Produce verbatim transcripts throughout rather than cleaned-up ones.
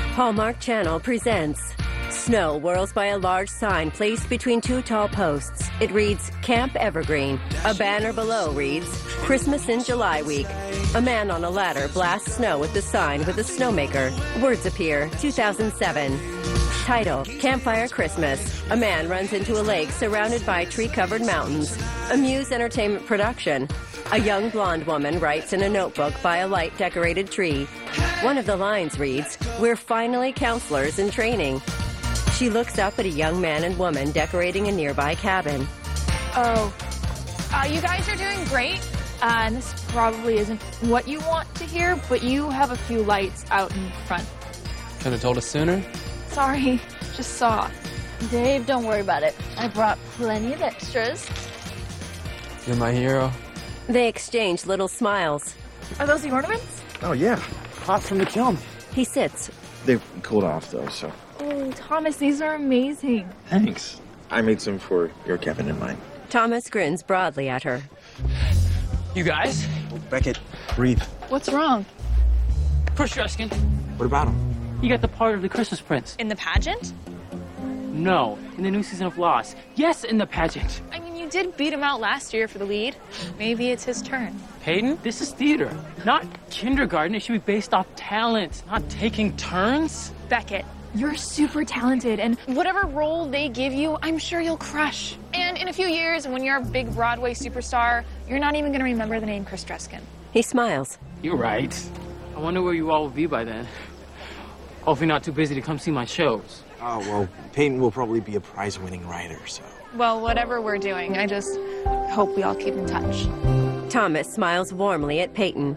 Hallmark Channel presents Snow whirls by a large sign placed between two tall posts. It reads, Camp Evergreen. A banner below reads, Christmas in July week. A man on a ladder blasts snow with the sign with a snowmaker. Words appear, two thousand seven. Title, Campfire Christmas. A man runs into a lake surrounded by tree-covered mountains. A Muse Entertainment production. A young blonde woman writes in a notebook by a light-decorated tree. One of the lines reads, We're finally counselors in training. She looks up at a young man and woman decorating a nearby cabin. Oh, uh, you guys are doing great. Uh, and this probably isn't what you want to hear, but you have a few lights out in front. Could have told us sooner. Sorry, just saw. Dave, don't worry about it. I brought plenty of extras. You're my hero. They exchange little smiles. Are those the ornaments? Oh, yeah. Hot from the kiln. He sits. They've cooled off, though, so. Oh, Thomas, these are amazing. Thanks. I made some for your cabin and mine. Thomas grins broadly at her. You guys? Oh, Beckett, breathe. What's wrong? Chris Dreskin. What about him? You got the part of the Christmas Prince. In the pageant? No, in the new season of Lost. Yes, in the pageant. I mean, you did beat him out last year for the lead. Maybe it's his turn. Peyton, this is theater, not kindergarten. It should be based off talent, not taking turns. Beckett, you're super talented, and whatever role they give you, I'm sure you'll crush. And in a few years, when you're a big Broadway superstar, you're not even gonna remember the name Chris Dreskin. He smiles. You're right. I wonder where you all will be by then. Hopefully not too busy to come see my shows. Oh, well, Peyton will probably be a prize-winning writer, so. Well, whatever we're doing, I just hope we all keep in touch. Thomas smiles warmly at Peyton.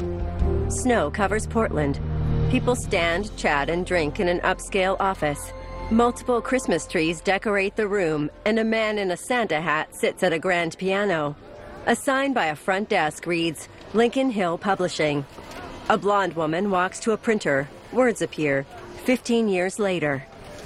Snow covers Portland. People stand, chat, and drink in an upscale office. Multiple Christmas trees decorate the room, and a man in a Santa hat sits at a grand piano. A sign by a front desk reads, Lincoln Hill Publishing. A blonde woman walks to a printer. Words appear, fifteen years later.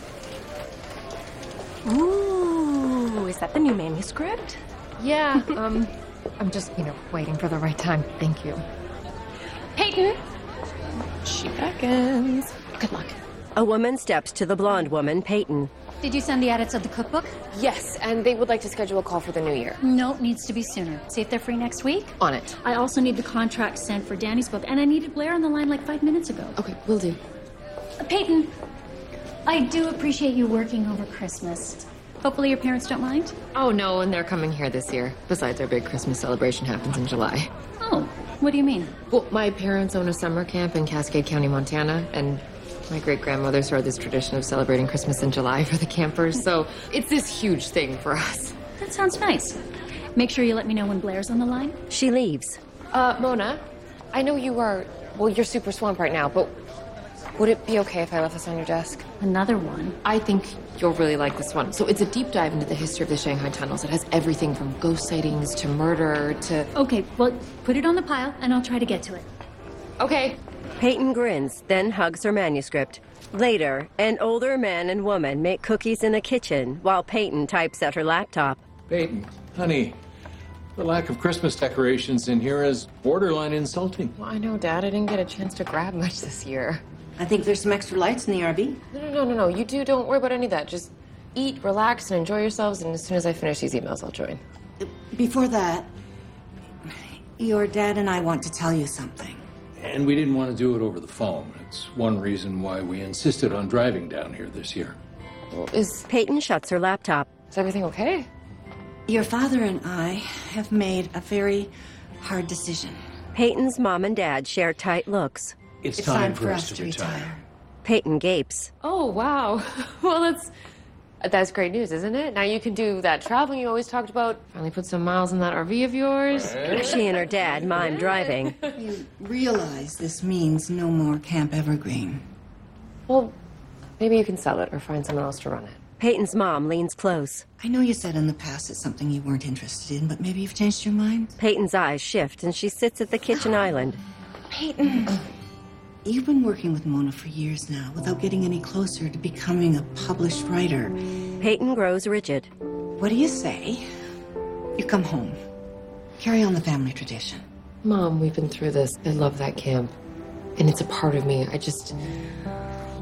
Ooh, is that the new manuscript? Yeah, um, I'm just, you know, waiting for the right time. Thank you. Peyton! She beckons. Good luck. A woman steps to the blonde woman, Peyton. Did you send the edits of the cookbook? Yes, and they would like to schedule a call for the new year. No, needs to be sooner. See if they're free next week. On it. I also need the contract sent for Danny's book, and I needed Blair on the line like five minutes ago. Okay, will do. Uh, Peyton, I do appreciate you working over Christmas. Hopefully your parents don't mind. Oh, no, and they're coming here this year. Besides, our big Christmas celebration happens in July. Oh, what do you mean? Well, my parents own a summer camp in Cascade County, Montana, and my great-grandmother started this tradition of celebrating Christmas in July for the campers, so it's this huge thing for us. That sounds nice. Make sure you let me know when Blair's on the line. She leaves. Uh, Mona, I know you are, well, you're super swamped right now, but would it be okay if I left this on your desk? Another one. I think you'll really like this one. So it's a deep dive into the history of the Shanghai tunnels. It has everything from ghost sightings to murder to... Okay, well, put it on the pile, and I'll try to get to it. Okay. Peyton grins, then hugs her manuscript. Later, an older man and woman make cookies in a kitchen while Peyton types at her laptop. Peyton, honey, the lack of Christmas decorations in here is borderline insulting. Well, I know, Dad. I didn't get a chance to grab much this year. I think there's some extra lights in the R V. No, no, no, no, no. You two don't worry about any of that. Just eat, relax, and enjoy yourselves, and as soon as I finish these emails, I'll join. Before that, your dad and I want to tell you something. And we didn't want to do it over the phone. It's one reason why we insisted on driving down here this year. Well, is... Peyton shuts her laptop. Is everything okay? Your father and I have made a very hard decision. Peyton's mom and dad share tight looks. It's, It's time, for us to retire. retire. Peyton gapes. Oh, wow. Well, that's... That's great news, isn't it? Now you can do that traveling you always talked about. Finally put some miles in that R V of yours. She and her dad mime driving. You realize this means no more Camp Evergreen. Well, maybe you can sell it or find someone else to run it. Peyton's mom leans close. I know you said in the past it's something you weren't interested in, but maybe you've changed your mind? Peyton's eyes shift and she sits at the kitchen island. Peyton, you've been working with Mona for years now without getting any closer to becoming a published writer. Peyton grows rigid. What do you say? You come home. Carry on the family tradition. Mom, we've been through this. I love that camp. And it's a part of me. I just...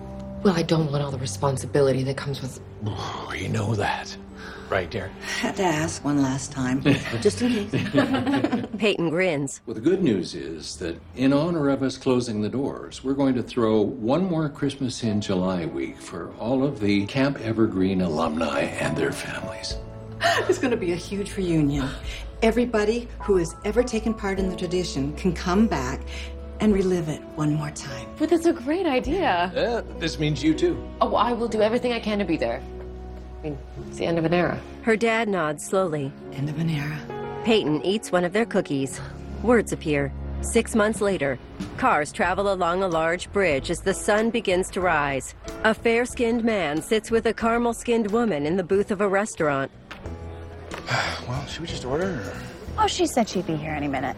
Well, I don't want all the responsibility that comes with... We know that. Right, Darren? Had to ask one last time, just in case. Peyton grins. Well, the good news is that in honor of us closing the doors, we're going to throw one more Christmas in July week for all of the Camp Evergreen alumni and their families. It's going to be a huge reunion. Everybody who has ever taken part in the tradition can come back and relive it one more time. But that's a great idea. Yeah, this means you too. Oh, I will do everything I can to be there. I mean, it's the end of an era. Her dad nods slowly. End of an era. Peyton eats one of their cookies. Words appear. Six months later, cars travel along a large bridge as the sun begins to rise. A fair-skinned man sits with a caramel-skinned woman in the booth of a restaurant. Well, should we just order? Or? Oh, she said she'd be here any minute.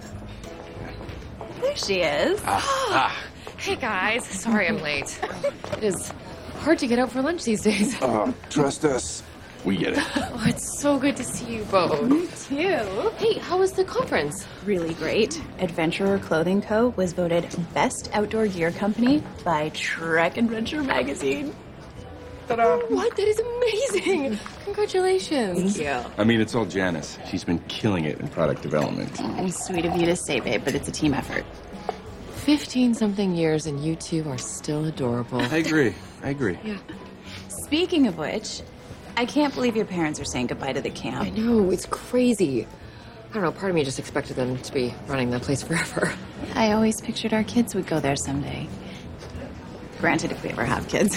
There she is. Ah, Hey, guys. Sorry I'm late. It is hard to get out for lunch these days. ah. Oh, trust us. We get it. Oh, it's so good to see you both. Me too. Hey, how was the conference? Really great. Adventurer Clothing Co. was voted Best Outdoor Gear Company by Trek Adventure Magazine. Ta-da. What? That is amazing. Congratulations. Thank you. I mean, it's all Janice. She's been killing it in product development. And sweet of you to say, babe, but it's a team effort. Fifteen-something years and you two are still adorable. I agree. I agree. Yeah. Speaking of which, I can't believe your parents are saying goodbye to the camp. I know, it's crazy. I don't know, part of me just expected them to be running the place forever. I always pictured our kids would go there someday. Granted, if we ever have kids.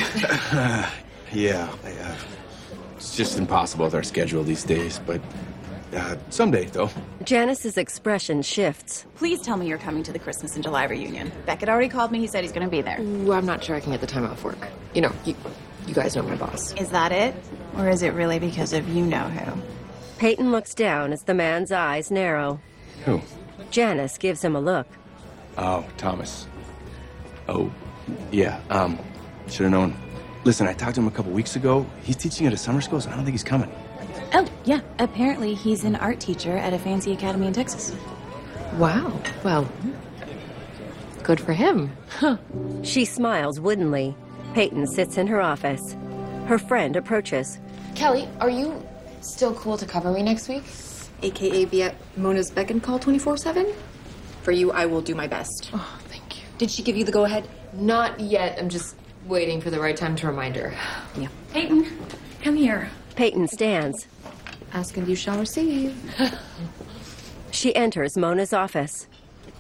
Yeah, I, uh, it's just impossible with our schedule these days, but uh, someday, though. Janice's expression shifts. Please tell me you're coming to the Christmas in July reunion. Beckett already called me. He said he's going to be there. Ooh, I'm not sure I can get the time off work. You know, you, you guys know my boss. Is that it? Or is it really because of you-know-who? Peyton looks down as the man's eyes narrow. Who? Janice gives him a look. Oh, Thomas. Oh, yeah, um, should have known. Listen, I talked to him a couple weeks ago. He's teaching at a summer school, so I don't think he's coming. Oh, yeah. Apparently he's an art teacher at a fancy academy in Texas. Wow. Well, good for him. Huh. She smiles woodenly. Peyton sits in her office. Her friend approaches. Kelly, are you still cool to cover me next week? A K A be at Mona's beck and call twenty-four seven? For you, I will do my best. Oh, thank you. Did she give you the go-ahead? Not yet. I'm just waiting for the right time to remind her. Yeah. Peyton, come here. Peyton stands. Ask and you shall receive. She enters Mona's office.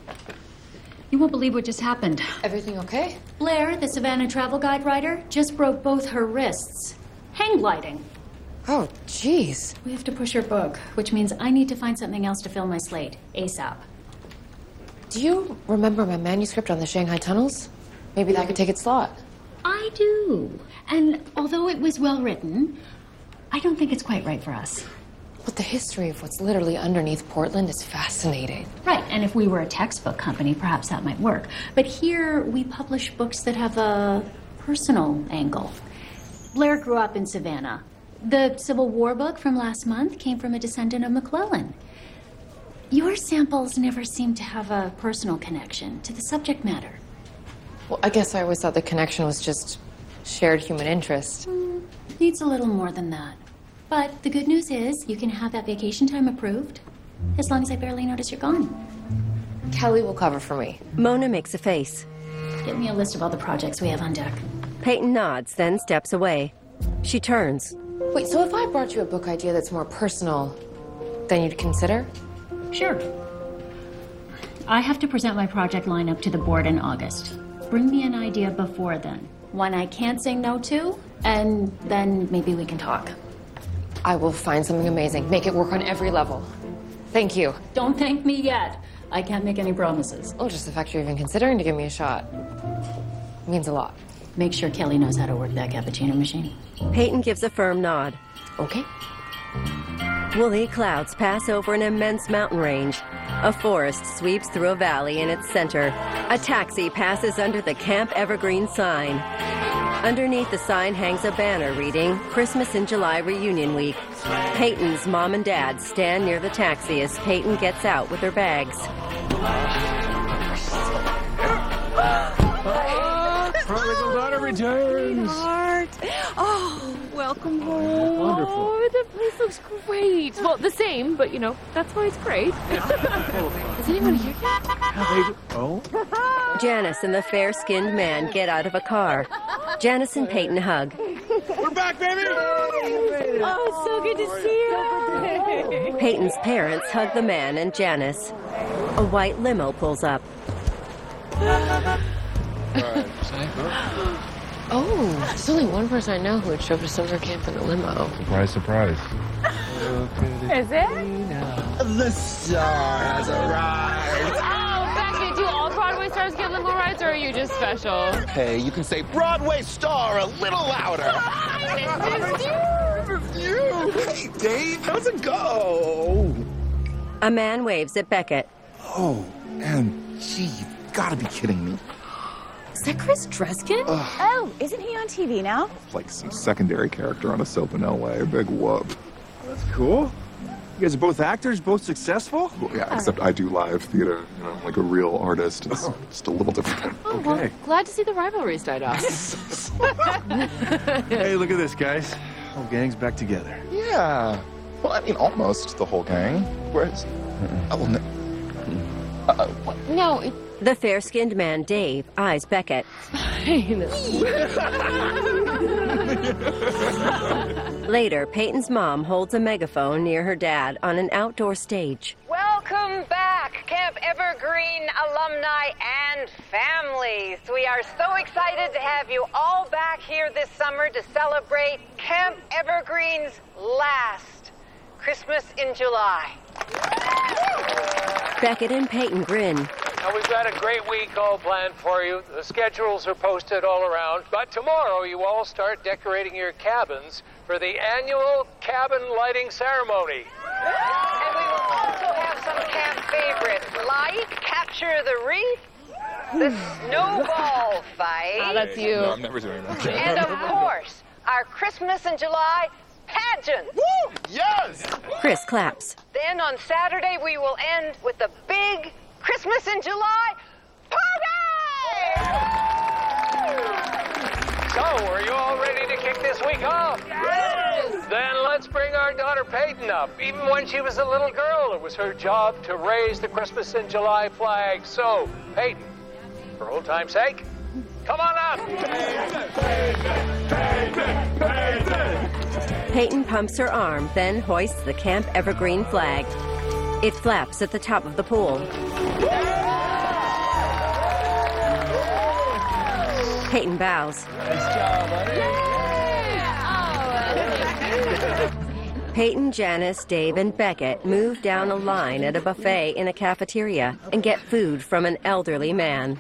You won't believe what just happened. Everything okay? Blair, the Savannah travel guide writer, just broke both her wrists. Hang gliding. Oh, jeez. We have to push her book, which means I need to find something else to fill my slate, ASAP. Do you remember my manuscript on the Shanghai tunnels? Maybe that could take its slot. I do. And although it was well written, I don't think it's quite right for us. But the history of what's literally underneath Portland is fascinating. Right, and if we were a textbook company, perhaps that might work. But here, we publish books that have a personal angle. Blair grew up in Savannah. The Civil War book from last month came from a descendant of McClellan. Your samples never seem to have a personal connection to the subject matter. Well, I guess I always thought the connection was just shared human interest. Mm, needs a little more than that. But the good news is you can have that vacation time approved as long as I barely notice you're gone. Kelly will cover for me. Mona makes a face. Get me a list of all the projects we have on deck. Peyton nods, then steps away. She turns. Wait, so if I brought you a book idea that's more personal, then you'd consider? Sure. I have to present my project lineup to the board in August. Bring me an idea before then. One I can't say no to, and then maybe we can talk. I will find something amazing. Make it work on every level. Thank you. Don't thank me yet. I can't make any promises. Oh, just the fact you're even considering to give me a shot means a lot. Make sure Kelly knows how to work that cappuccino machine. Peyton gives a firm nod. Okay. Woolly clouds pass over an immense mountain range. A forest sweeps through a valley in its center. A taxi passes under the Camp Evergreen sign. Underneath the sign hangs a banner reading, Christmas in July Reunion Week. Peyton's mom and dad stand near the taxi as Peyton gets out with her bags. Prodigal daughter returns. Sweetheart. Oh, welcome home. Wonderful. Oh, the place looks great. Well, the same, but you know, that's why it's great. Is anyone here yet? Oh? Janice and the fair-skinned man get out of a car. Janice and Peyton hug. We're back, baby! Oh, so good to see you. Peyton's parents hug the man and Janice. A white limo pulls up. Oh, there's only one person I know who would show up to summer camp in a limo. Surprise, surprise. Is it? The star has arrived. Oh, Becky, do all Broadway stars get limo rides, or are you just special? Hey, you can say Broadway star a little louder. You. Hey, Dave, how's it go? A man waves at Beckett. Oh, and gee, you've got to be kidding me. Is that Chris Dreskin? Oh, isn't he on T V now? Like some secondary character on a soap in L A. Big whoop. That's cool. You guys are both actors, both successful? Well, yeah, except I do live theater. You know, like a real artist. It's just a little different. Oh, well, glad to see the rivalries died off. Hey, look at this, guys. Whole gang's back together. Yeah. Well, I mean, almost the whole gang. Whereas, oh, no. Uh, what? No, it, The fair-skinned man, Dave, eyes Beckett. Later, Peyton's mom holds a megaphone near her dad on an outdoor stage. Welcome back, Camp Evergreen alumni and families. We are so excited to have you all back here this summer to celebrate Camp Evergreen's last Christmas in July. Beckett and Peyton grin. Now, we've got a great week all planned for you. The schedules are posted all around. But tomorrow, you all start decorating your cabins for the annual cabin lighting ceremony. And we will also have some camp favorites, like Capture the Wreath, the Snowball Fight. Ah, that's you. No, I'm never doing that. And of course, our Christmas in July pageant. Woo! Yes! Chris claps. Then on Saturday, we will end with the big Christmas in July party! So, are you all ready to kick this week off? Yes! Then let's bring our daughter Peyton up. Even when she was a little girl, it was her job to raise the Christmas in July flag. So, Peyton, for old time's sake, come on up! Peyton pumps her arm, then hoists the Camp Evergreen flag. It flaps at the top of the pool. Peyton bows. Nice job, buddy. Peyton, Janice, Dave, and Beckett move down a line at a buffet in a cafeteria and get food from an elderly man.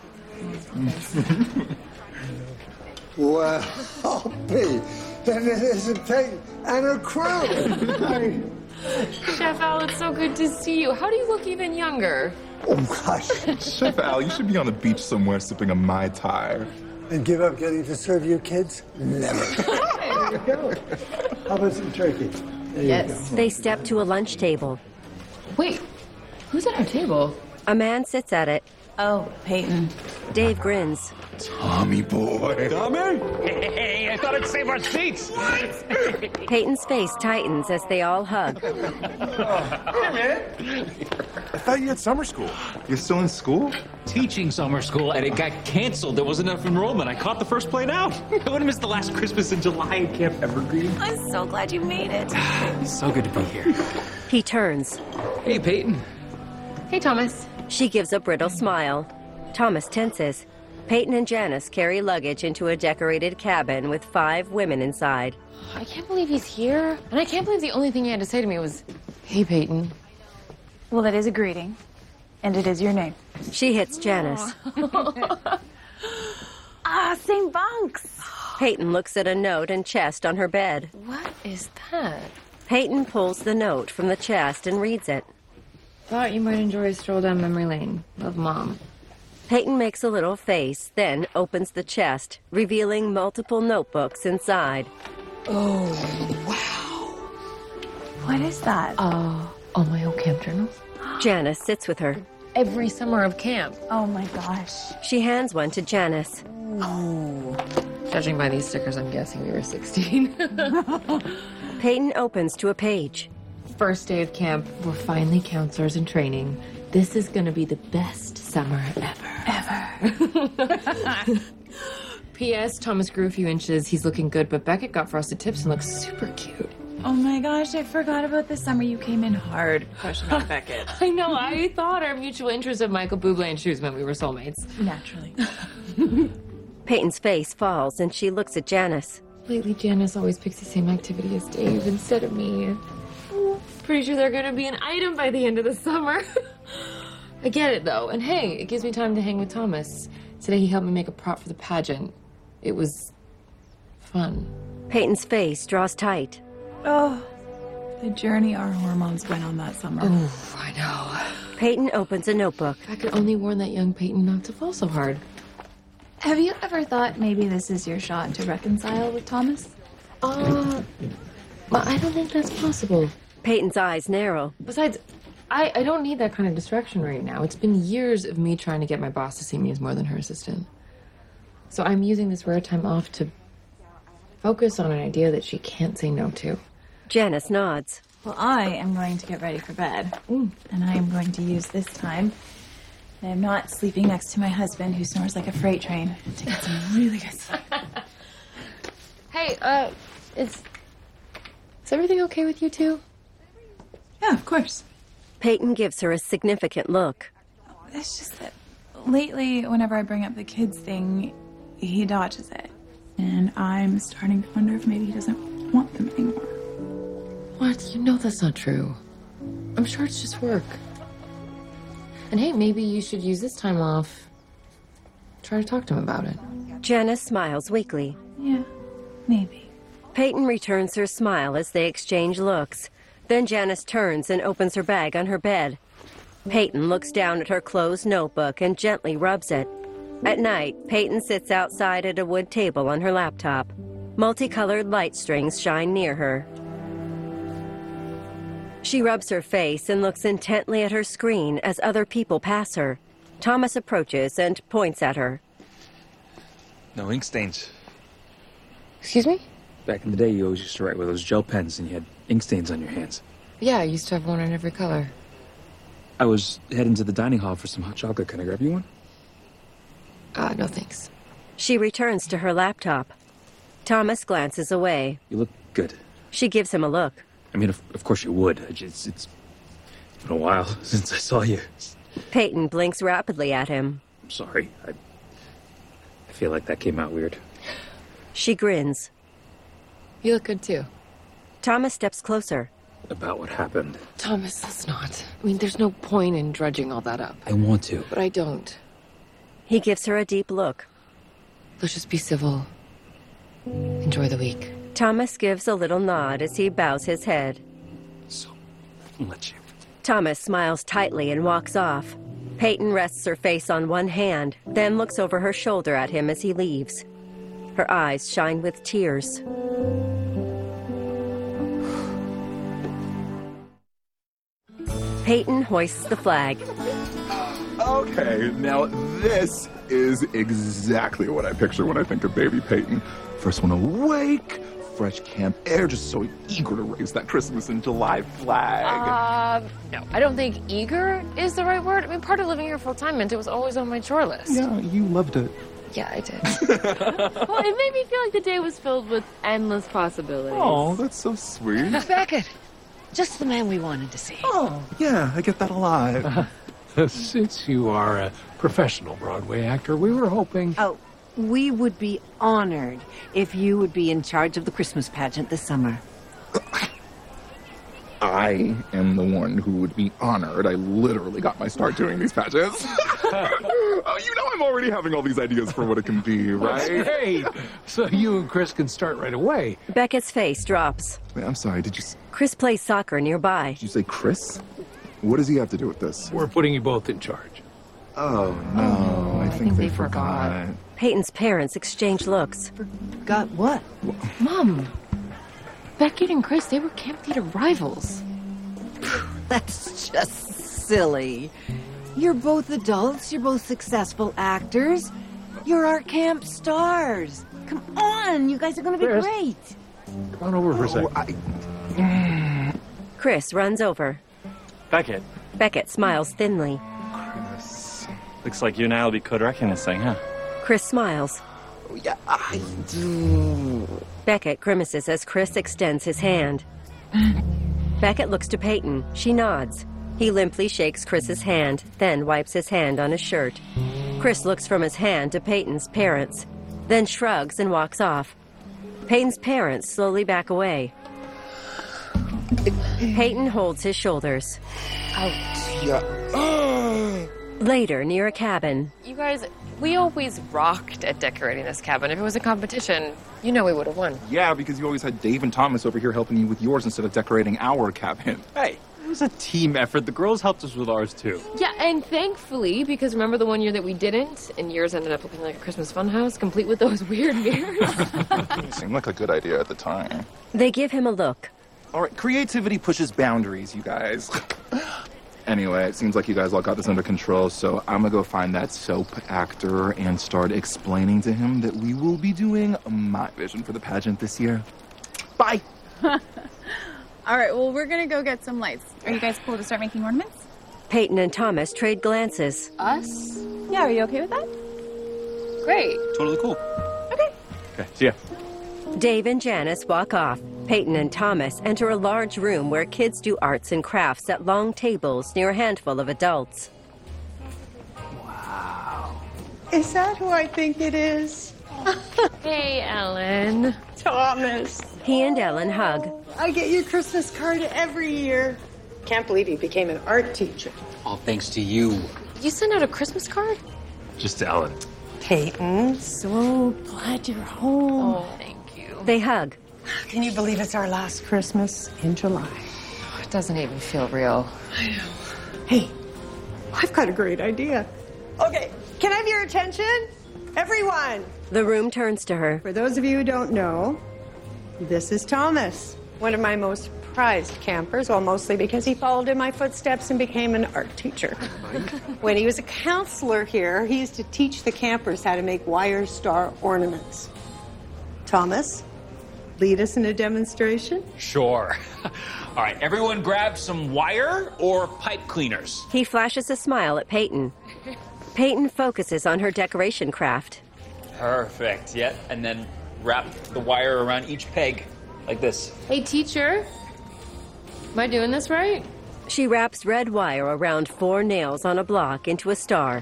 Well, I'll be. Then it isn't Peyton and her crew. Chef Al, it's so good to see you. How do you look even younger? Oh, gosh. Chef Al, you should be on the beach somewhere sipping a Mai Tai. And give up getting to serve your kids? Never. There you go. How about some turkey? There Yes. They step to a lunch table. Wait, who's at our table? A man sits at it. Oh, Peyton. Dave grins. Tommy boy. Tommy? Hey, I thought I'd save our seats. Peyton's face tightens as they all hug. Hey, man. I thought you had summer school. You're still in school? Teaching summer school, and it got canceled. There wasn't enough enrollment. I caught the first plane out. I would have missed the last Christmas in July at Camp Evergreen. I'm so glad you made it. So good to be here. He turns. Hey, Peyton. Hey, Thomas. She gives a brittle smile. Thomas tenses. Peyton and Janice carry luggage into a decorated cabin with five women inside. I can't believe he's here. And I can't believe the only thing he had to say to me was, hey, Peyton. Well, that is a greeting. And it is your name. She hits Janice. Ah, same bunks. Peyton looks at a note and chest on her bed. What is that? Peyton pulls the note from the chest and reads it. Thought you might enjoy a stroll down memory lane. Love, Mom. Peyton makes a little face, then opens the chest, revealing multiple notebooks inside. Oh, wow. What is that? Uh, all my old camp journals. Janice sits with her. Every summer of camp. Oh my gosh. She hands one to Janice. Ooh. Judging by these stickers, I'm guessing we were sixteen. Peyton opens to a page. First day of camp, we're finally counselors in training. This is gonna be the best summer ever. Ever. P S Thomas grew a few inches. He's looking good, but Beckett got frosted tips and looks super cute. Oh my gosh, I forgot about the summer you came in hard crushing on Beckett. I know, I thought our mutual interest of Michael Bublé and shoes meant we were soulmates. Naturally. Peyton's face falls and she looks at Janice. Lately, Janice always picks the same activity as Dave instead of me. Pretty sure they're gonna be an item by the end of the summer. I get it though, and hey, it gives me time to hang with Thomas. Today he helped me make a prop for the pageant. It was fun. Peyton's face draws tight. Oh, the journey our hormones went on that summer. Oof, I know. Peyton opens a notebook. I could only warn that young Peyton not to fall so hard. Have you ever thought maybe this is your shot to reconcile with Thomas? Uh, I don't think that's possible. Peyton's eyes narrow. Besides, I, I don't need that kind of distraction right now. It's been years of me trying to get my boss to see me as more than her assistant. So I'm using this rare time off to focus on an idea that she can't say no to. Janice nods. Well, I am going to get ready for bed. Mm. And I am going to use this time that I'm not sleeping next to my husband, who snores like a freight train, to get some really good sleep. Hey, uh, is, is everything okay with you two? Yeah, of course. Peyton gives her a significant look. It's just that lately, whenever I bring up the kids thing, he dodges it. And I'm starting to wonder if maybe he doesn't want them anymore. What? You know that's not true. I'm sure it's just work. And hey, maybe you should use this time off. Try to talk to him about it. Janice smiles weakly. Yeah, maybe. Peyton returns her smile as they exchange looks. Then Janice turns and opens her bag on her bed. Peyton looks down at her closed notebook and gently rubs it. At night, Peyton sits outside at a wood table on her laptop. Multicolored light strings shine near her. She rubs her face and looks intently at her screen as other people pass her. Thomas approaches and points at her. No ink stains. Excuse me? Back in the day, you always used to write with those gel pens and you had ink stains on your hands. Yeah, I used to have one in every color. I was heading to the dining hall for some hot chocolate. Can I grab you one? Uh, no thanks. She returns to her laptop. Thomas glances away. You look good. She gives him a look. I mean, of, of course you would. It's, it's been a while since I saw you. Peyton blinks rapidly at him. I'm sorry. I, I feel like that came out weird. She grins. You look good, too. Thomas steps closer. About what happened. Thomas, let's not. I mean, there's no point in drudging all that up. I want to. But I don't. He gives her a deep look. Let's just be civil. Enjoy the week. Thomas gives a little nod as he bows his head. So, I'll let you. Thomas smiles tightly and walks off. Peyton rests her face on one hand, then looks over her shoulder at him as he leaves. Her eyes shine with tears. Peyton hoists the flag. Okay, now this is exactly what I picture when I think of baby Peyton. First one awake, fresh camp air, just so eager to raise that Christmas in July flag. Uh, no, I don't think eager is the right word. I mean, part of living here full time meant it was always on my chore list. Yeah, you loved it. Yeah, I did. Well, it made me feel like the day was filled with endless possibilities. Oh, that's so sweet. Beckett, just the man we wanted to see. Oh, yeah, I get that a lot. Since you are a professional Broadway actor, we were hoping... Oh, we would be honored if you would be in charge of the Christmas pageant this summer. I am the one who would be honored. I literally got my start doing these pageants. Oh, you know I'm already having all these ideas for what it can be, right? That's great. So you and Chris can start right away. Beckett's face drops. Wait, I'm sorry, did you... s- Chris plays soccer nearby. Did you say Chris? What does he have to do with this? We're putting you both in charge. Oh, no, I, think, they, forgot. Peyton's parents exchange looks. Got what? Mom, Beckett and Chris, they were camp theater rivals. That's just silly. You're both adults, you're both successful actors. You're our camp stars. Come on, you guys are gonna be Chris. great. Come on over for a second. Chris runs over. Beckett, Beckett smiles thinly. looks like you and I will be co-directing this thing, huh? Chris smiles. Yeah, I do. Beckett grimaces as Chris extends his hand. Beckett looks to Peyton. She nods. He limply shakes Chris's hand, then wipes his hand on his shirt. Chris looks from his hand to Peyton's parents, then shrugs and walks off. Peyton's parents slowly back away. Peyton holds his shoulders. Ouch. Yeah. Later, near a cabin, You guys, we always rocked at decorating this cabin. If it was a competition, you know we would have won. Yeah, because you always had Dave and Thomas over here helping you with yours instead of decorating our cabin. Hey, it was a team effort. The girls helped us with ours, too. Yeah, and thankfully, because remember the one year that we didn't, and yours ended up looking like a Christmas funhouse, complete with those weird mirrors? It seemed like a good idea at the time. they give him a look. All right, creativity pushes boundaries, you guys. Anyway, it seems like you guys all got this under control, so I'm gonna go find that soap actor and start explaining to him that we will be doing my vision for the pageant this year. Bye! All right, well, we're gonna go get some lights. Are you guys cool to start making ornaments? Peyton and Thomas trade glances. Us? Yeah, are you okay with that? Great. Totally cool. Okay. Okay, see ya. Dave and Janice walk off. Peyton and Thomas enter a large room where kids do arts and crafts at long tables near a handful of adults. Is that who I think it is? Hey, Ellen. Thomas. He and Ellen hug. I get your Christmas card every year. Can't believe you became an art teacher. All thanks to you. You sent out a Christmas card? Just to Ellen. Peyton, so glad you're home. Oh, thank you. They hug. Can you believe it's our last Christmas in July? It doesn't even feel real. I know. Hey, I've got a great idea. Okay, can I have your attention? Everyone! The room turns to her. For those of you who don't know, this is Thomas, one of my most prized campers, well, mostly because he followed in my footsteps and became an art teacher. When he was a counselor here, he used to teach the campers how to make wire star ornaments. Thomas, lead us in a demonstration? Sure. All right, everyone grab some wire or pipe cleaners. He flashes a smile at Peyton. Peyton focuses on her decoration craft. Perfect, yeah. And then wrap the wire around each peg, like this. Hey, teacher. Am I doing this right? She wraps red wire around four nails on a block into a star.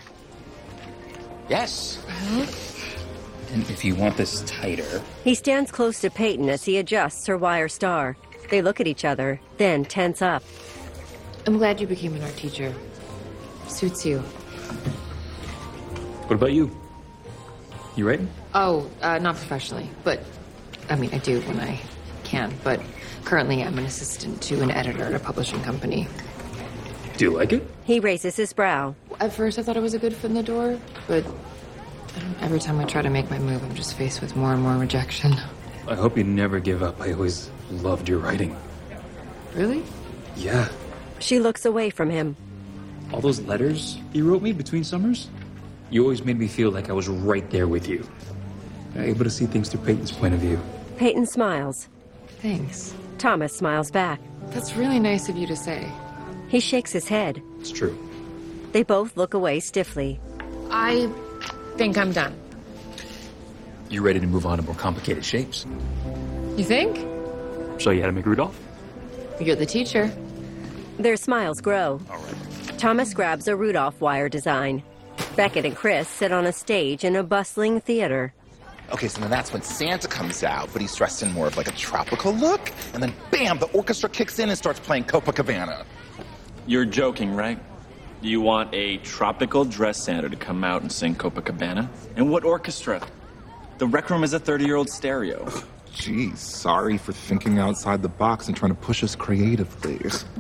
Yes. And if you want this tighter... He stands close to Peyton as he adjusts her wire star. They look at each other, then tense up. I'm glad you became an art teacher. Suits you. What about you? You writing? Oh, uh, not professionally, but I mean, I do when I can. But currently, I'm an assistant to an editor at a publishing company. Do you like it? He raises his brow. At first, I thought it was a good foot in the door, but I don't, every time I try to make my move, I'm just faced with more and more rejection. I hope you never give up. I always loved your writing. Really? Yeah. She looks away from him. All those letters you wrote me between summers? You always made me feel like I was right there with you. Able to see things through Peyton's point of view. Peyton smiles. Thanks. Thomas smiles back. That's really nice of you to say. He shakes his head. It's true. They both look away stiffly. I think I'm done. You ready to move on to more complicated shapes? You think? Show you how to make Rudolph? You're the teacher. Their smiles grow. All right. Thomas grabs a Rudolph wire design. Beckett and Chris sit on a stage in a bustling theater. Okay, so then that's when Santa comes out, but he's dressed in more of like a tropical look, and then bam, the orchestra kicks in and starts playing Copacabana. You're joking, right? You want a tropical dress Santa to come out and sing Copacabana? And what orchestra? The Rec Room is a thirty-year-old stereo. Geez, sorry for thinking outside the box and trying to push us creatively.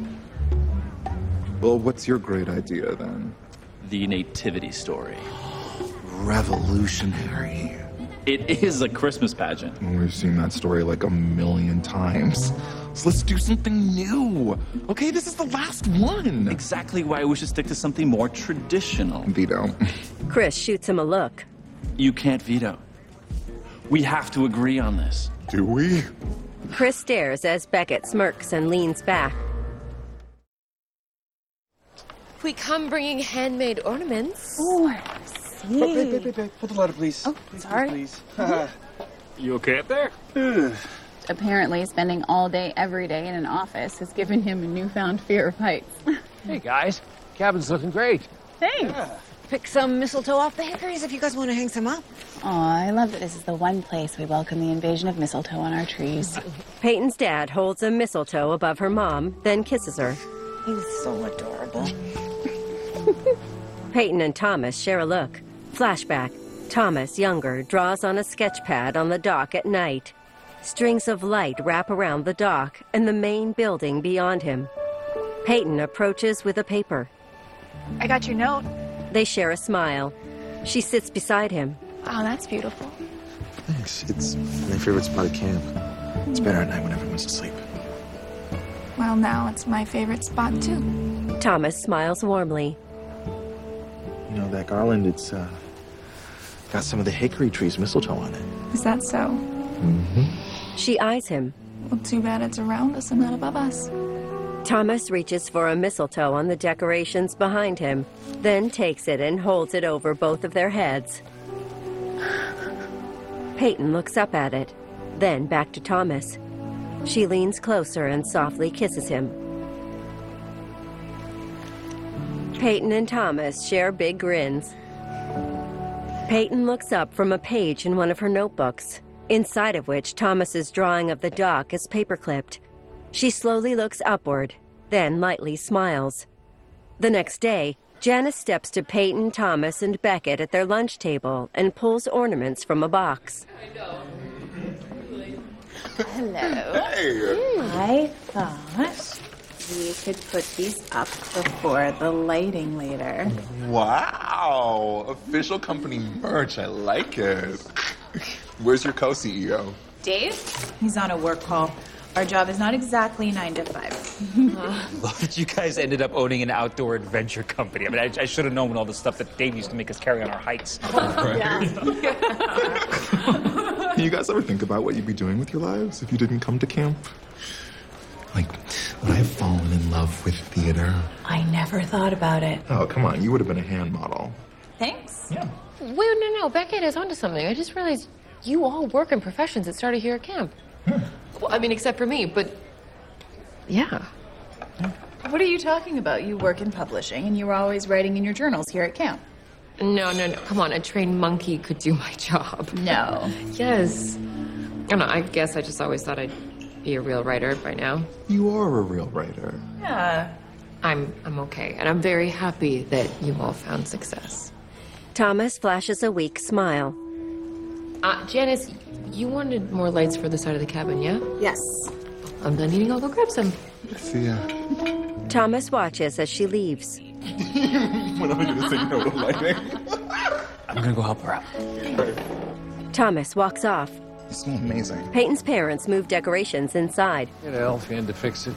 Well, what's your great idea then? The Nativity Story. Revolutionary. It is a Christmas pageant. We've seen that story like a million times. So let's do something new. Okay, this is the last one. Exactly why we should stick to something more traditional. Veto. Chris shoots him a look. You can't veto. We have to agree on this. Do we? Chris stares as Beckett smirks and leans back. We come bringing handmade ornaments. Oh, Wait, wait, wait, wait, wait. Put the letter, please. Oh, please, sorry. Please, please. You okay up there? Apparently, spending all day, every day in an office has given him a newfound fear of heights. Hey, guys. Cabin's looking great. Thanks. Pick some mistletoe off the hickories if you guys want to hang some up. Aw, I love that this is the one place we welcome the invasion of mistletoe on our trees. Peyton's dad holds a mistletoe above her mom, then kisses her. He's so adorable. Peyton and Thomas share a look. Flashback. Thomas, younger, draws on a sketch pad on the dock at night. Strings of light wrap around the dock and the main building beyond him. Peyton approaches with a paper. I got your note. They share a smile. She sits beside him. Oh, that's beautiful. Thanks. It's my favorite spot at camp. It's better at night when everyone's asleep. Well, now it's my favorite spot, too. Thomas smiles warmly. You know, that garland, it's, uh, got some of the hickory tree's mistletoe on it. Is that so? Mm-hmm. She eyes him. Well, too bad it's around us and not above us. Thomas reaches for a mistletoe on the decorations behind him, then takes it and holds it over both of their heads. Peyton looks up at it, then back to Thomas. She leans closer and softly kisses him. Peyton and Thomas share big grins. Peyton looks up from a page in one of her notebooks, inside of which Thomas's drawing of the dock is paperclipped. She slowly looks upward, then lightly smiles. The next day, Janice steps to Peyton, Thomas, and Beckett at their lunch table and pulls ornaments from a box. Hello. Hey. I thought we could put these up before the lighting later. Wow. Official company merch. I like it. Where's your co-C E O? Dave? He's on a work call. Our job is not exactly nine to five. Love that you guys ended up owning an outdoor adventure company. I mean, I, I should have known all the stuff that Dave used to make us carry on our hikes. You guys ever think about what you'd be doing with your lives if you didn't come to camp? Like, would I have fallen in love with theater? I never thought about it. Oh, come on. You would have been a hand model. Thanks. Yeah. Wait, no, no, Beckett is onto something. I just realized you all work in professions that started here at camp. Well, I mean, except for me, but yeah. What are you talking about? You work in publishing and you were always writing in your journals here at camp. No, no, no. Come on, a trained monkey could do my job. No. Yes. I don't know, I guess I just always thought I'd be a real writer by now. You are a real writer. Yeah. I'm I'm okay, and I'm very happy that you all found success. Thomas flashes a weak smile. Uh, Janice, you wanted more lights for the side of the cabin, yeah? Yes. I'm done eating, I'll go grab some. See ya. Thomas watches as she leaves. When am I gonna say no to lighting? I'm gonna go help her out. Thomas walks off. You smell amazing. Peyton's parents move decorations inside. Get Elfie in to fix it.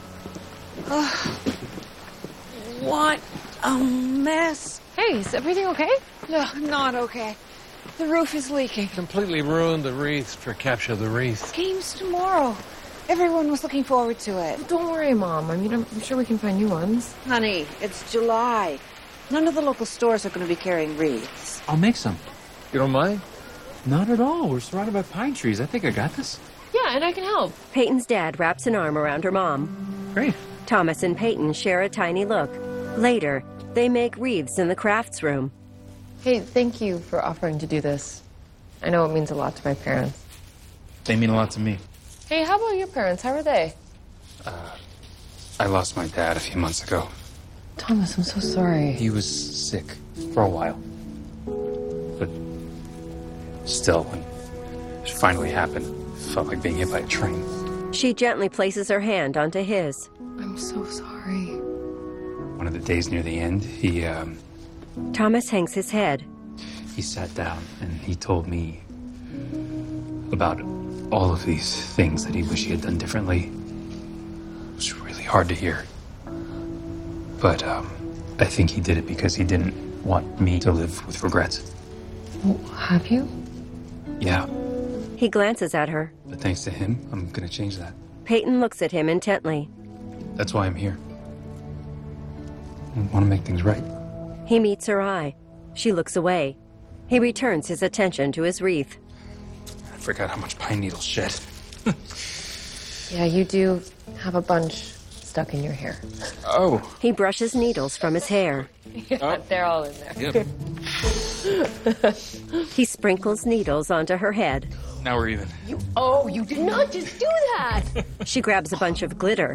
What a mess. Hey, is everything okay? No, not okay. The roof is leaking. Completely ruined the wreaths for Capture the Wreath. Game's tomorrow. Everyone was looking forward to it. Don't worry, Mom. I mean, I'm, I'm sure we can find new ones. Honey, it's July. None of the local stores are going to be carrying wreaths. I'll make some. You don't mind? Not at all. We're surrounded by pine trees. I think I got this. Yeah, and I can help. Peyton's dad wraps an arm around her mom. Great. Thomas and Peyton share a tiny look. Later, they make wreaths in the crafts room. Hey, thank you for offering to do this. I know it means a lot to my parents. They mean a lot to me. Hey, how about your parents? How are they? Uh, I lost my dad a few months ago. Thomas, I'm so sorry. He was sick for a while. But still, when it finally happened, it felt like being hit by a train. She gently places her hand onto his. I'm so sorry. One of the days near the end, he, um... Thomas hangs his head. He sat down and he told me about all of these things that he wished he had done differently. It was really hard to hear. But, um, I think he did it because he didn't want me to live with regrets. Well, have you? Yeah. He glances at her. But thanks to him, I'm gonna change that. Peyton looks at him intently. That's why I'm here. I want to make things right. He meets her eye. She looks away. He returns his attention to his wreath. I forgot how much pine needles shed. Yeah, you do have a bunch stuck in your hair. Oh. He brushes needles from his hair. Yeah, oh. They're all in there. Yep. He sprinkles needles onto her head. Now we're even. You, oh, you did not just do that! She grabs a bunch of glitter.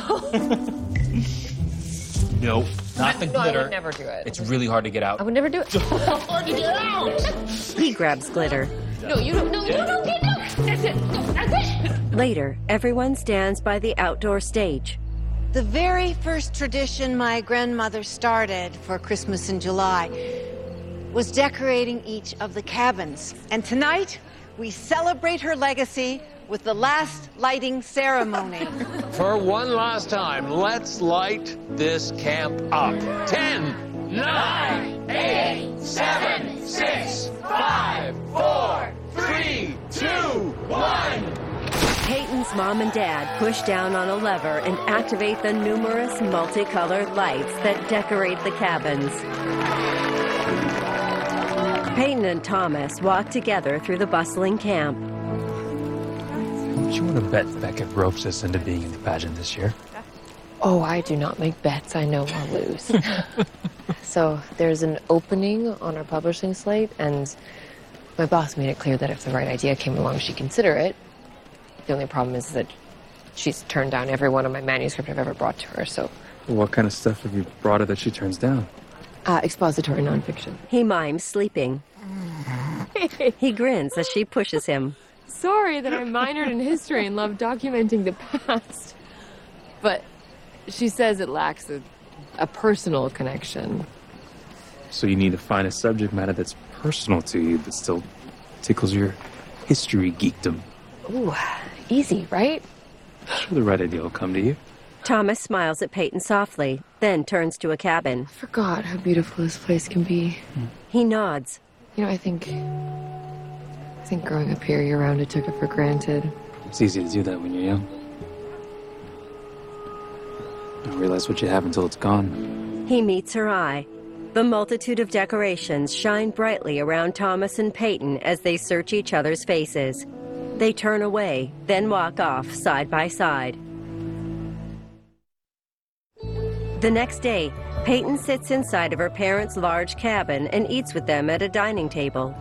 No, not the no, glitter. I would never do it. It's really hard to get out. I would never do it. Hard to get out! He grabs glitter. No, you don't. No, you don't get out! That's it. No, that's it. Later, everyone stands by the outdoor stage. The very first tradition my grandmother started for Christmas in July was decorating each of the cabins. And tonight, we celebrate her legacy with the last lighting ceremony. For one last time, let's light this camp up. Ten, nine, eight, seven, six, five, four, three, two, one. Peyton's mom and dad push down on a lever and activate the numerous multicolored lights that decorate the cabins. Peyton and Thomas walk together through the bustling camp. Don't you want to bet Beckett ropes us into being in the pageant this year? Oh, I do not make bets. I know I'll lose. So there's an opening on our publishing slate, and my boss made it clear that if the right idea came along, she'd consider it. The only problem is that she's turned down every one of my manuscript I've ever brought to her, so... What kind of stuff have you brought her that she turns down? Uh, expository nonfiction. He mimes sleeping. He grins as she pushes him. Sorry that I minored in history and love documenting the past. But she says it lacks a, a personal connection. So you need to find a subject matter that's personal to you, that still tickles your history geekdom. Ooh, easy, right? Sure, the right idea will come to you. Thomas smiles at Peyton softly, then turns to a cabin. I forgot how beautiful this place can be. Hmm. He nods. You know, I think... I think growing up here year-round, I took it for granted. It's easy to do that when you're young. You don't realize what you have until it's gone. He meets her eye. The multitude of decorations shine brightly around Thomas and Peyton as they search each other's faces. They turn away, then walk off side by side. The next day, Peyton sits inside of her parents' large cabin and eats with them at a dining table.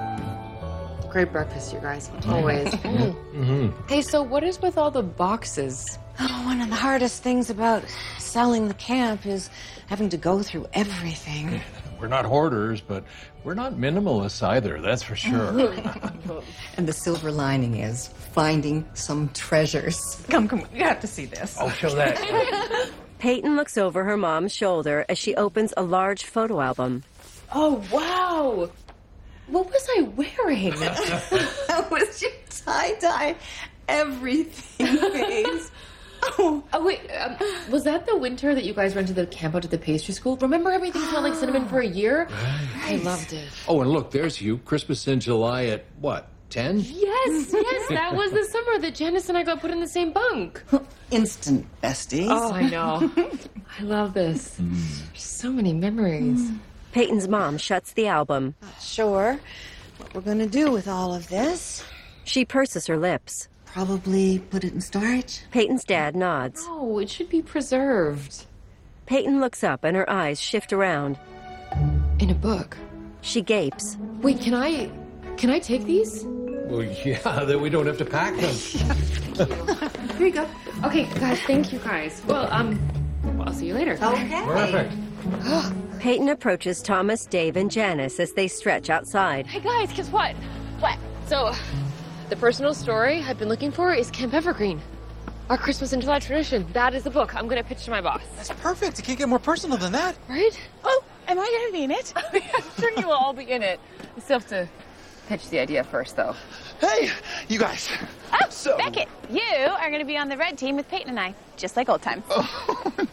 Great breakfast, you guys. Always. Mm-hmm. Hey, so what is with all the boxes? Oh, one of the hardest things about selling the camp is having to go through everything. We're not hoarders, but we're not minimalists either, that's for sure. And the silver lining is finding some treasures. Come, come, you have to see this. I'll show that. Peyton looks over her mom's shoulder as she opens a large photo album. Oh, wow! What was I wearing? That was your tie-dye everything face. Oh. oh, wait, um, was that the winter that you guys went to the camp out at the pastry school? Remember everything smelled like cinnamon for a year? Right. I loved it. Oh, and look, there's you. Christmas in July at, what, ten? Yes, yes, that was the summer that Janice and I got put in the same bunk. Instant besties. Oh, I know. I love this. Mm. So many memories. Mm. Peyton's mom shuts the album. Not sure what we're going to do with all of this. She purses her lips. Probably put it in storage. Peyton's dad nods. Oh, it should be preserved. Peyton looks up and her eyes shift around. In a book? She gapes. Wait, can I... can I take these? Well, yeah, then we don't have to pack them. Here you go. Okay, guys, thank you guys. Well, um, well, I'll see you later. Okay. Perfect. Peyton approaches Thomas, Dave, and Janice as they stretch outside. Hey, guys, guess what? What? So... the personal story I've been looking for is Camp Evergreen. Our Christmas in July tradition. That is the book I'm going to pitch to my boss. That's perfect. You can't get more personal than that. Right? Oh, am I going to be in it? I'm sure you will all be in it. I still have to pitch the idea first, though. Hey, you guys. Oh, so... Beckett, you are going to be on the red team with Peyton and I, just like old times. Oh,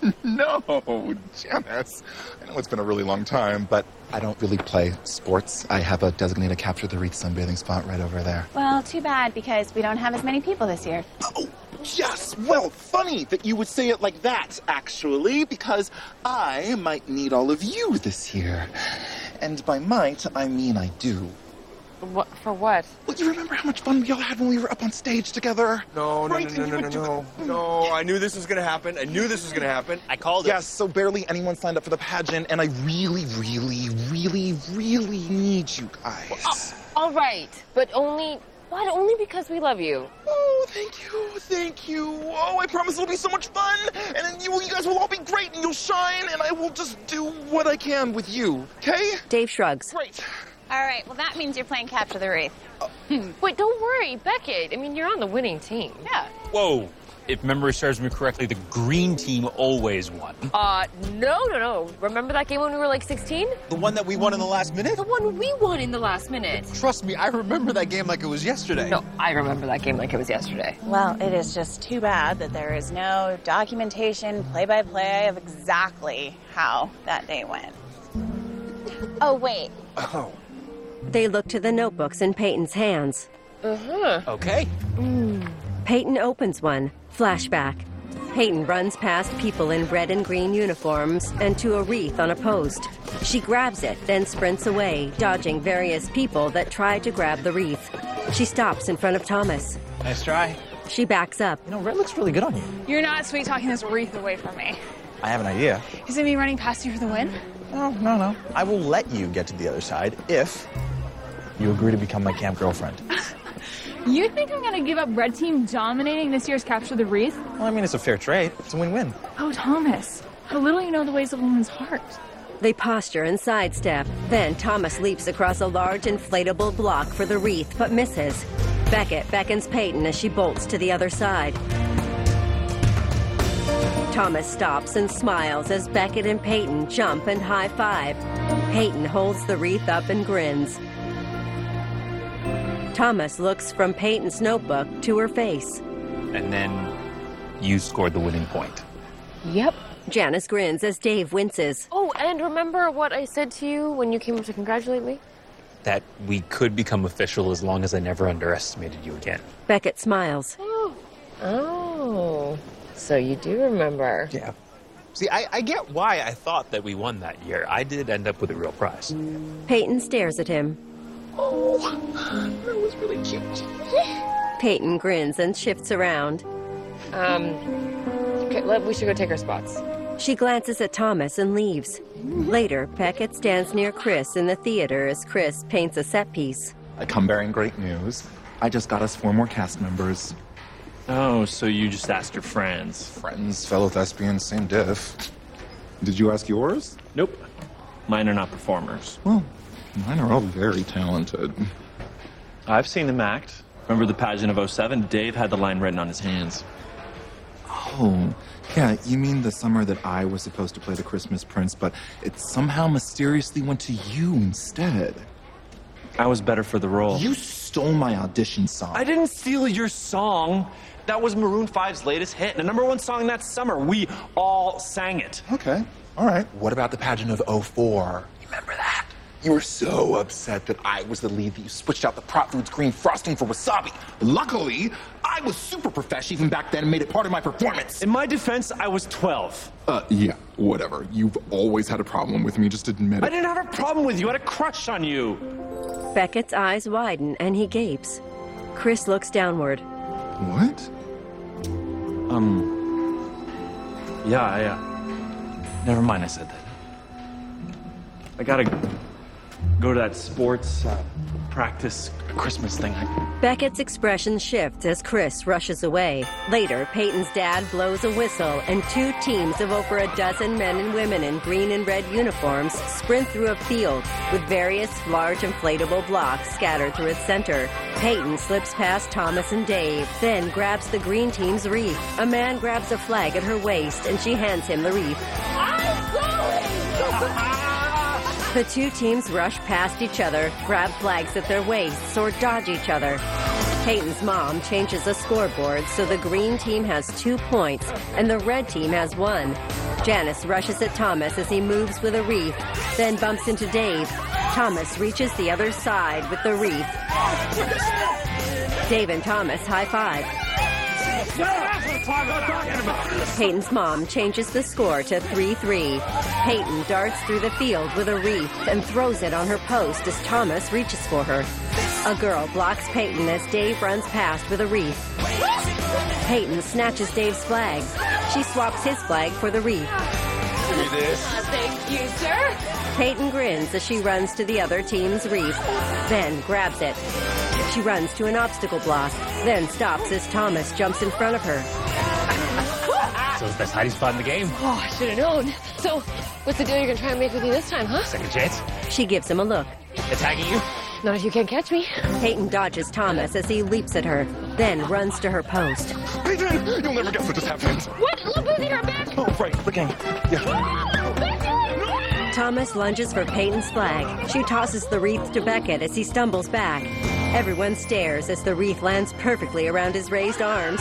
No, Janice. I know it's been a really long time, but I don't really play sports. I have a designated capture the wreath sunbathing spot right over there. Well, too bad, because we don't have as many people this year. Oh, yes. Well, funny that you would say it like that, actually, because I might need all of you this year. And by might, I mean I do. What, for what? Well, you remember how much fun we all had when we were up on stage together? No, no, Right, no, no, and no, you no, would no, do- no. I knew this was gonna happen. I knew this was gonna happen. I called it. Yes, so barely anyone signed up for the pageant, and I really, really, really, really need you guys. All right, but only, what? Only because we love you. Oh, thank you, thank you. Oh, I promise it'll be so much fun, and then you, you guys will all be great, and you'll shine, and I will just do what I can with you, okay? Dave shrugs. Great. All right, well, that means you're playing Capture the Wreath. Wait, don't worry, Beckett. I mean, you're on the winning team. Yeah. Whoa. If memory serves me correctly, the green team always won. Uh, no, no, no. Remember that game when we were like sixteen? The one that we won in the last minute? The one we won in the last minute. Trust me, I remember that game like it was yesterday. No, I remember that game like it was yesterday. Well, it is just too bad that there is no documentation, play-by-play of exactly how that day went. Oh, wait. Oh. They look to the notebooks in Peyton's hands. Uh-huh. Okay. Mm. Peyton opens one. Flashback. Peyton runs past people in red and green uniforms and to a wreath on a post. She grabs it, then sprints away, dodging various people that try to grab the wreath. She stops in front of Thomas. Nice try. She backs up. You know, red looks really good on you. You're not sweet talking this wreath away from me. I have an idea. Is it me running past you for the win? No, no, no. I will let you get to the other side if you agree to become my camp girlfriend. You think I'm gonna give up Red Team dominating this year's Capture the Wreath? Well, I mean, it's a fair trade. It's a win-win. Oh, Thomas, how little you know the ways of a woman's heart. They posture and sidestep. Then Thomas leaps across a large inflatable block for the wreath, but misses. Beckett beckons Peyton as she bolts to the other side. Thomas stops and smiles as Beckett and Peyton jump and high-five. Peyton holds the wreath up and grins. Thomas looks from Peyton's notebook to her face. And then you scored the winning point. Yep. Janice grins as Dave winces. Oh, and remember what I said to you when you came up to congratulate me? That we could become official as long as I never underestimated you again. Beckett smiles. Oh. Oh. So you do remember. Yeah. See, I, I get why I thought that we won that year. I did end up with a real prize. Peyton stares at him. Oh, that was really cute. Peyton grins and shifts around. Um, okay, let, we should go take our spots. She glances at Thomas and leaves. Later, Beckett stands near Chris in the theater as Chris paints a set piece. I come bearing great news. I just got us four more cast members. Oh, so you just asked your friends. Friends, fellow thespians, same diff. Did you ask yours? Nope. Mine are not performers. Well, mine are all very talented. I've seen them act. Remember the pageant of oh seven? Dave had the line written on his hands. Oh, yeah, you mean the summer that I was supposed to play the Christmas Prince, but it somehow mysteriously went to you instead. I was better for the role. You stole my audition song. I didn't steal your song. That was Maroon five's latest hit, the number one song that summer. We all sang it. Okay, all right. What about the pageant of oh four? You remember that? You were so upset that I was the lead that you switched out the prop food's green frosting for wasabi. Luckily, I was super professional even back then and made it part of my performance. In my defense, I was twelve. Uh, yeah, whatever. You've always had a problem with me, just admit it. I didn't have a problem with you. I had a crush on you. Beckett's eyes widen and he gapes. Chris looks downward. What? Um, yeah, I, uh, never mind I said that. I gotta go to that sports uh, practice Christmas thing. Beckett's expression shifts as Chris rushes away. Later, Peyton's dad blows a whistle and two teams of over a dozen men and women in green and red uniforms sprint through a field with various large inflatable blocks scattered through its center. Peyton slips past Thomas and Dave, then grabs the green team's wreath. A man grabs a flag at her waist and she hands him the wreath. I'm going! The two teams rush past each other, grab flags at their waists, or dodge each other. Peyton's mom changes a scoreboard so the green team has two points and the red team has one. Janice rushes at Thomas as he moves with a wreath, then bumps into Dave. Thomas reaches the other side with the wreath. Dave and Thomas high-five. Peyton's mom changes the score to three three. Peyton darts through the field with a wreath and throws it on her post as Thomas reaches for her. A girl blocks Peyton as Dave runs past with a wreath. Peyton snatches Dave's flag. She swaps his flag for the wreath. Thank you, sir. Peyton grins as she runs to the other team's wreath, then grabs it. She runs to an obstacle block, then stops as Thomas jumps in front of her. So it's the best hiding spot in the game. Oh, I should have known. So, what's the deal you're gonna try and make with me this time, huh? Second chance. She gives him a look. Attacking you? Not if you can't catch me. Peyton dodges Thomas as he leaps at her, then runs to her post. Peyton! You'll never guess what just happened. What? Look who's in her back! Oh, right, the game. Yeah. Thomas lunges for Peyton's flag. She tosses the wreath to Beckett as he stumbles back. Everyone stares as the wreath lands perfectly around his raised arms.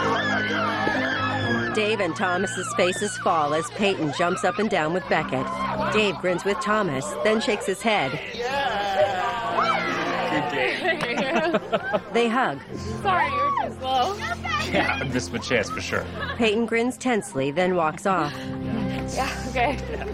Dave and Thomas's faces fall as Peyton jumps up and down with Beckett. Dave grins with Thomas, then shakes his head. Good game. They hug. Sorry, you're too slow. Yeah, I missed my chance for sure. Peyton grins tensely, then walks off. Yeah, okay.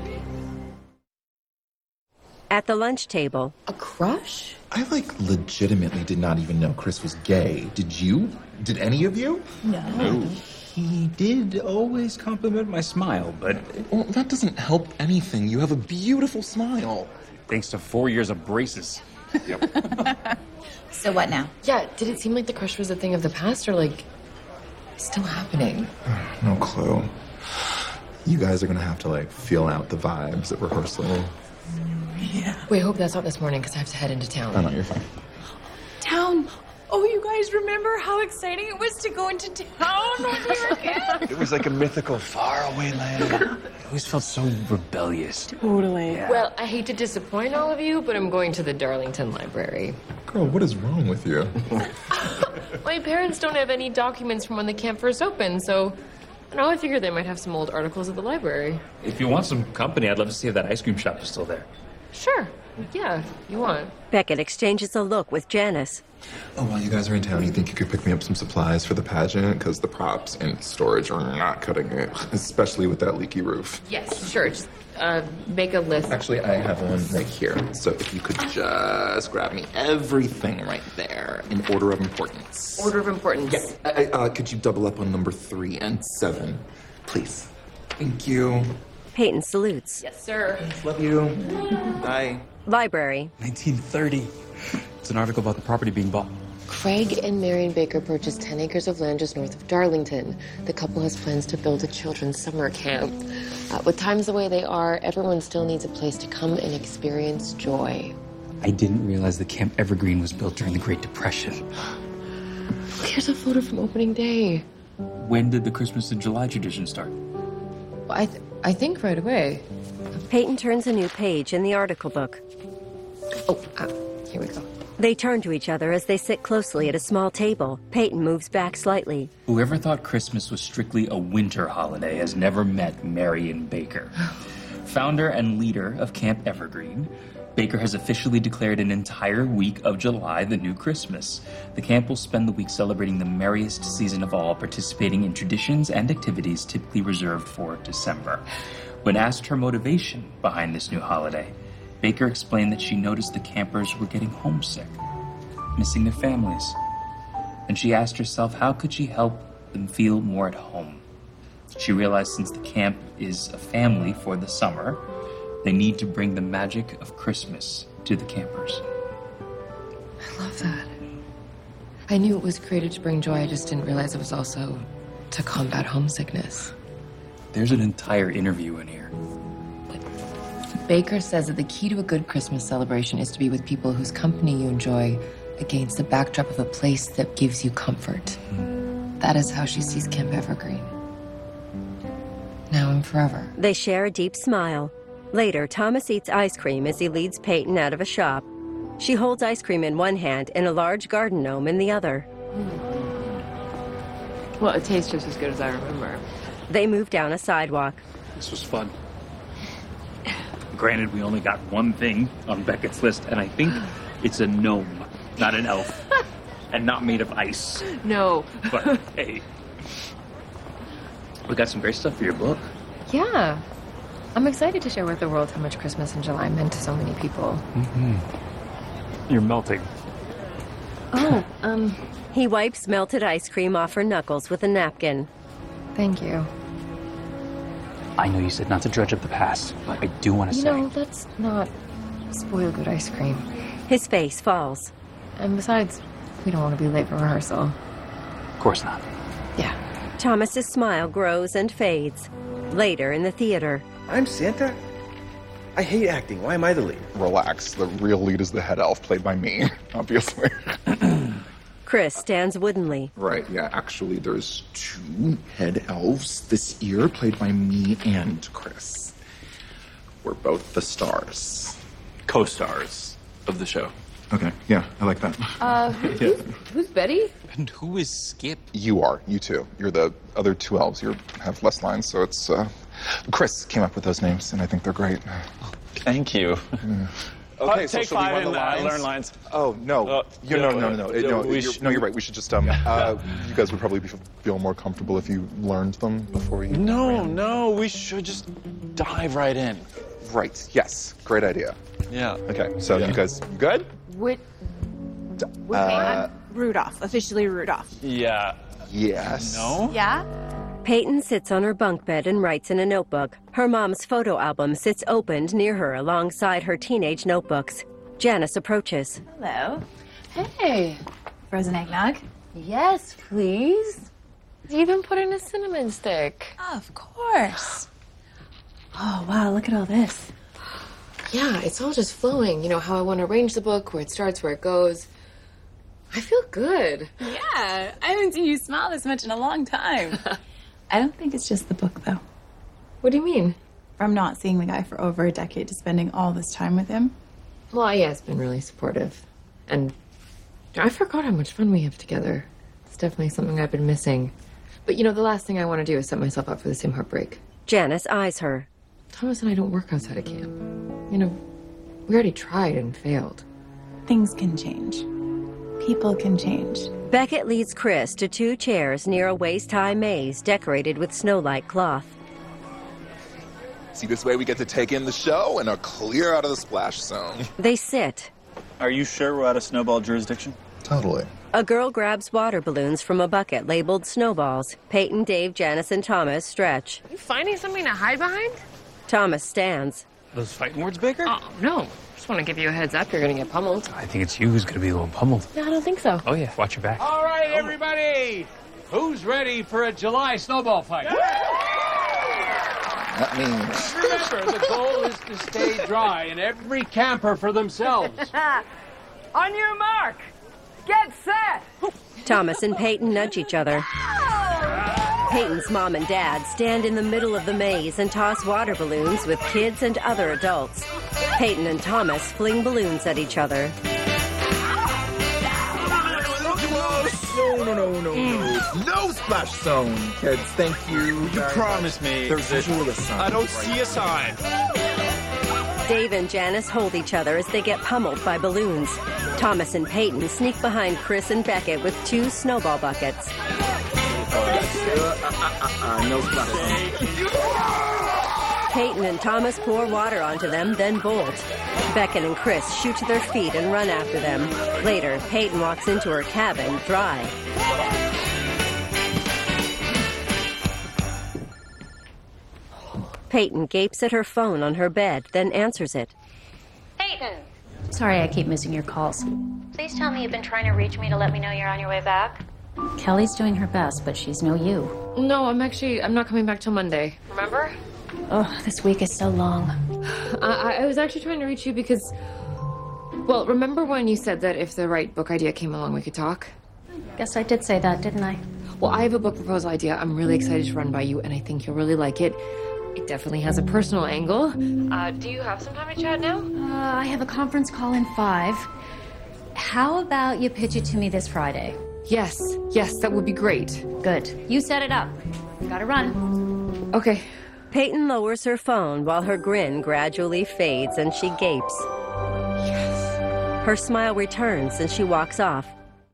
At the lunch table. A crush? I, like, legitimately did not even know Chris was gay. Did you? Did any of you? No. He did always compliment my smile, but... Well, that doesn't help anything. You have a beautiful smile. Thanks to four years of braces. Yep. So what now? Yeah, did it seem like the crush was a thing of the past or, like, still happening? No clue. You guys are gonna have to, like, feel out the vibes at rehearsal. Yeah. Wait, I hope that's not this morning because I have to head into town. Oh, no, you're fine. Town. Oh, you guys remember how exciting it was to go into town when we were kids? It was like a mythical faraway land. I always felt so rebellious. Totally. Yeah. Well, I hate to disappoint all of you, but I'm going to the Darlington Library. Girl, what is wrong with you? My parents don't have any documents from when the camp first opened, so I know I figured they might have some old articles at the library. If you want some company, I'd love to see if that ice cream shop is still there. Sure. Yeah, you want. Beckett exchanges a look with Janice. Oh, while you guys are in town, you think you could pick me up some supplies for the pageant? Because the props and storage are not cutting it, especially with that leaky roof. Yes, sure. Just uh, make a list. Actually, I have one right here. So if you could just grab me everything right there in order of importance. Order of importance. Yes. I, I, uh, could you double up on number three and seven, please? Thank you. Peyton salutes. Yes, sir. Love you. Bye. Library. nineteen thirty. It's an article about the property being bought. Craig and Marion Baker purchased ten acres of land just north of Darlington. The couple has plans to build a children's summer camp. Uh, with times the way they are, everyone still needs a place to come and experience joy. I didn't realize the Camp Evergreen was built during the Great Depression. Here's a photo from opening day. When did the Christmas in July tradition start? I, th I think right away. Peyton turns a new page in the article book. Oh, uh, here we go. They turn to each other as they sit closely at a small table. Peyton moves back slightly. Whoever thought Christmas was strictly a winter holiday has never met Marion Baker. Founder and leader of Camp Evergreen, Baker has officially declared an entire week of July the new Christmas. The camp will spend the week celebrating the merriest season of all, participating in traditions and activities typically reserved for December. When asked her motivation behind this new holiday, Baker explained that she noticed the campers were getting homesick, missing their families. And she asked herself, how could she help them feel more at home? She realized since the camp is a family for the summer, they need to bring the magic of Christmas to the campers. I love that. I knew it was created to bring joy, I just didn't realize it was also to combat homesickness. There's an entire interview in here. Baker says that the key to a good Christmas celebration is to be with people whose company you enjoy against the backdrop of a place that gives you comfort. Mm. That is how she sees Camp Evergreen. Now and forever. They share a deep smile. Later, Thomas eats ice cream as he leads Peyton out of a shop. She holds ice cream in one hand and a large garden gnome in the other. Well, it tastes just as good as I remember. They move down a sidewalk. This was fun. Granted, we only got one thing on Beckett's list, and I think it's a gnome, not an elf. And not made of ice. No. But, hey, we got some great stuff for your book. Yeah. I'm excited to share with the world how much Christmas in July meant to so many people. Mm-hmm. You're melting. Oh, um... He wipes melted ice cream off her knuckles with a napkin. Thank you. I know you said not to dredge up the past, but I do want to You say... know, let's not spoil good ice cream. His face falls. And besides, we don't want to be late for rehearsal. Of course not. Yeah. Thomas's smile grows and fades. Later in the theater. I'm Santa? I hate acting. Why am I the lead? Relax. The real lead is the head elf, played by me, obviously. Chris stands woodenly. Right, yeah, actually, there's two head elves this year, played by me and Chris. We're both the stars. Co-stars of the show. Okay, yeah, I like that. Uh, who's, who's Betty? And who is Skip? You are, you two. You're the other two elves. You have less lines, so it's, uh... Chris came up with those names, and I think they're great. Thank you. Yeah. Okay, Uh, so take shall we five run and, the uh, lines? learn lines. Oh, no. Uh, you, no, no, no, no. yeah, no, we you're, sh- no, you're right. We should just, um, uh, you guys would probably be, feel more comfortable if you learned them before you... No, no, we should just dive right in. Right, yes. Great idea. Yeah. Okay, so Yeah. you guys good? Which... Uh, Rudolph, officially Rudolph. Yeah. Yes. No? Yeah? Peyton sits on her bunk bed and writes in a notebook. Her mom's photo album sits opened near her alongside her teenage notebooks. Janice approaches. Hello. Hey. Frozen eggnog? Yes, please. You even put in a cinnamon stick. Of course. Oh, wow, look at all this. Yeah, it's all just flowing. You know, how I want to arrange the book, where it starts, where it goes. I feel good. Yeah, I haven't seen you smile this much in a long time. I don't think it's just the book, though. What do you mean? From not seeing the guy for over a decade to spending all this time with him. Well, yeah, it's been really supportive. And I forgot how much fun we have together. It's definitely something I've been missing. But, you know, the last thing I want to do is set myself up for the same heartbreak. Janice eyes her. Thomas and I don't work outside of camp. You know, we already tried and failed. Things can change. People can change. Beckett leads Chris to two chairs near a waist-high maze decorated with snow-like cloth. See, this way we get to take in the show and are clear out of the splash zone. They sit. Are you sure we're out of snowball jurisdiction? Totally. A girl grabs water balloons from a bucket labeled snowballs. Peyton, Dave, Janice, and Thomas stretch. You finding something to hide behind? Thomas stands. Are those fighting words, Baker? Oh, no. Just want to give you a heads up. You're going to get pummeled. I think it's you who's gonna be a little pummeled. No, I don't think so. Oh yeah, watch your back. All right, everybody. Who's ready for a July snowball fight? That means... Remember, the goal is to stay dry and every camper for themselves. On your mark, get set. Thomas and Peyton nudge each other. Peyton's mom and dad stand in the middle of the maze and toss water balloons with kids and other adults. Peyton and Thomas fling balloons at each other. No, no, no, no, no. No splash zone, kids. Thank you. You promised me. There's visual sign. I don't see a sign. Dave and Janice hold each other as they get pummeled by balloons. Thomas and Peyton sneak behind Chris and Beckett with two snowball buckets. Uh, uh, uh, no splash zone. Peyton and Thomas pour water onto them, then bolt. Beckett and Chris shoot to their feet and run after them. Later, Peyton walks into her cabin, dry. Peyton gapes at her phone on her bed, then answers it. Peyton, Sorry I keep missing your calls. please tell me you've been trying to reach me to let me know you're on your way back. Kelly's doing her best, but she's no you. No, I'm actually, I'm not coming back till Monday. Remember? Oh, this week is so long. I, I was actually trying to reach you because, well, remember when you said that if the right book idea came along, we could talk? Guess I did say that, didn't I? Well, I have a book proposal idea I'm really excited to run by you, and I think you'll really like it. It definitely has a personal angle. Uh, do you have some time to chat now? Uh, I have a conference call in five. How about you pitch it to me this Friday? Yes, yes, that would be great. Good. You set it up. Gotta run. Okay. Peyton lowers her phone while her grin gradually fades and she gapes. Yes. Her smile returns and she walks off.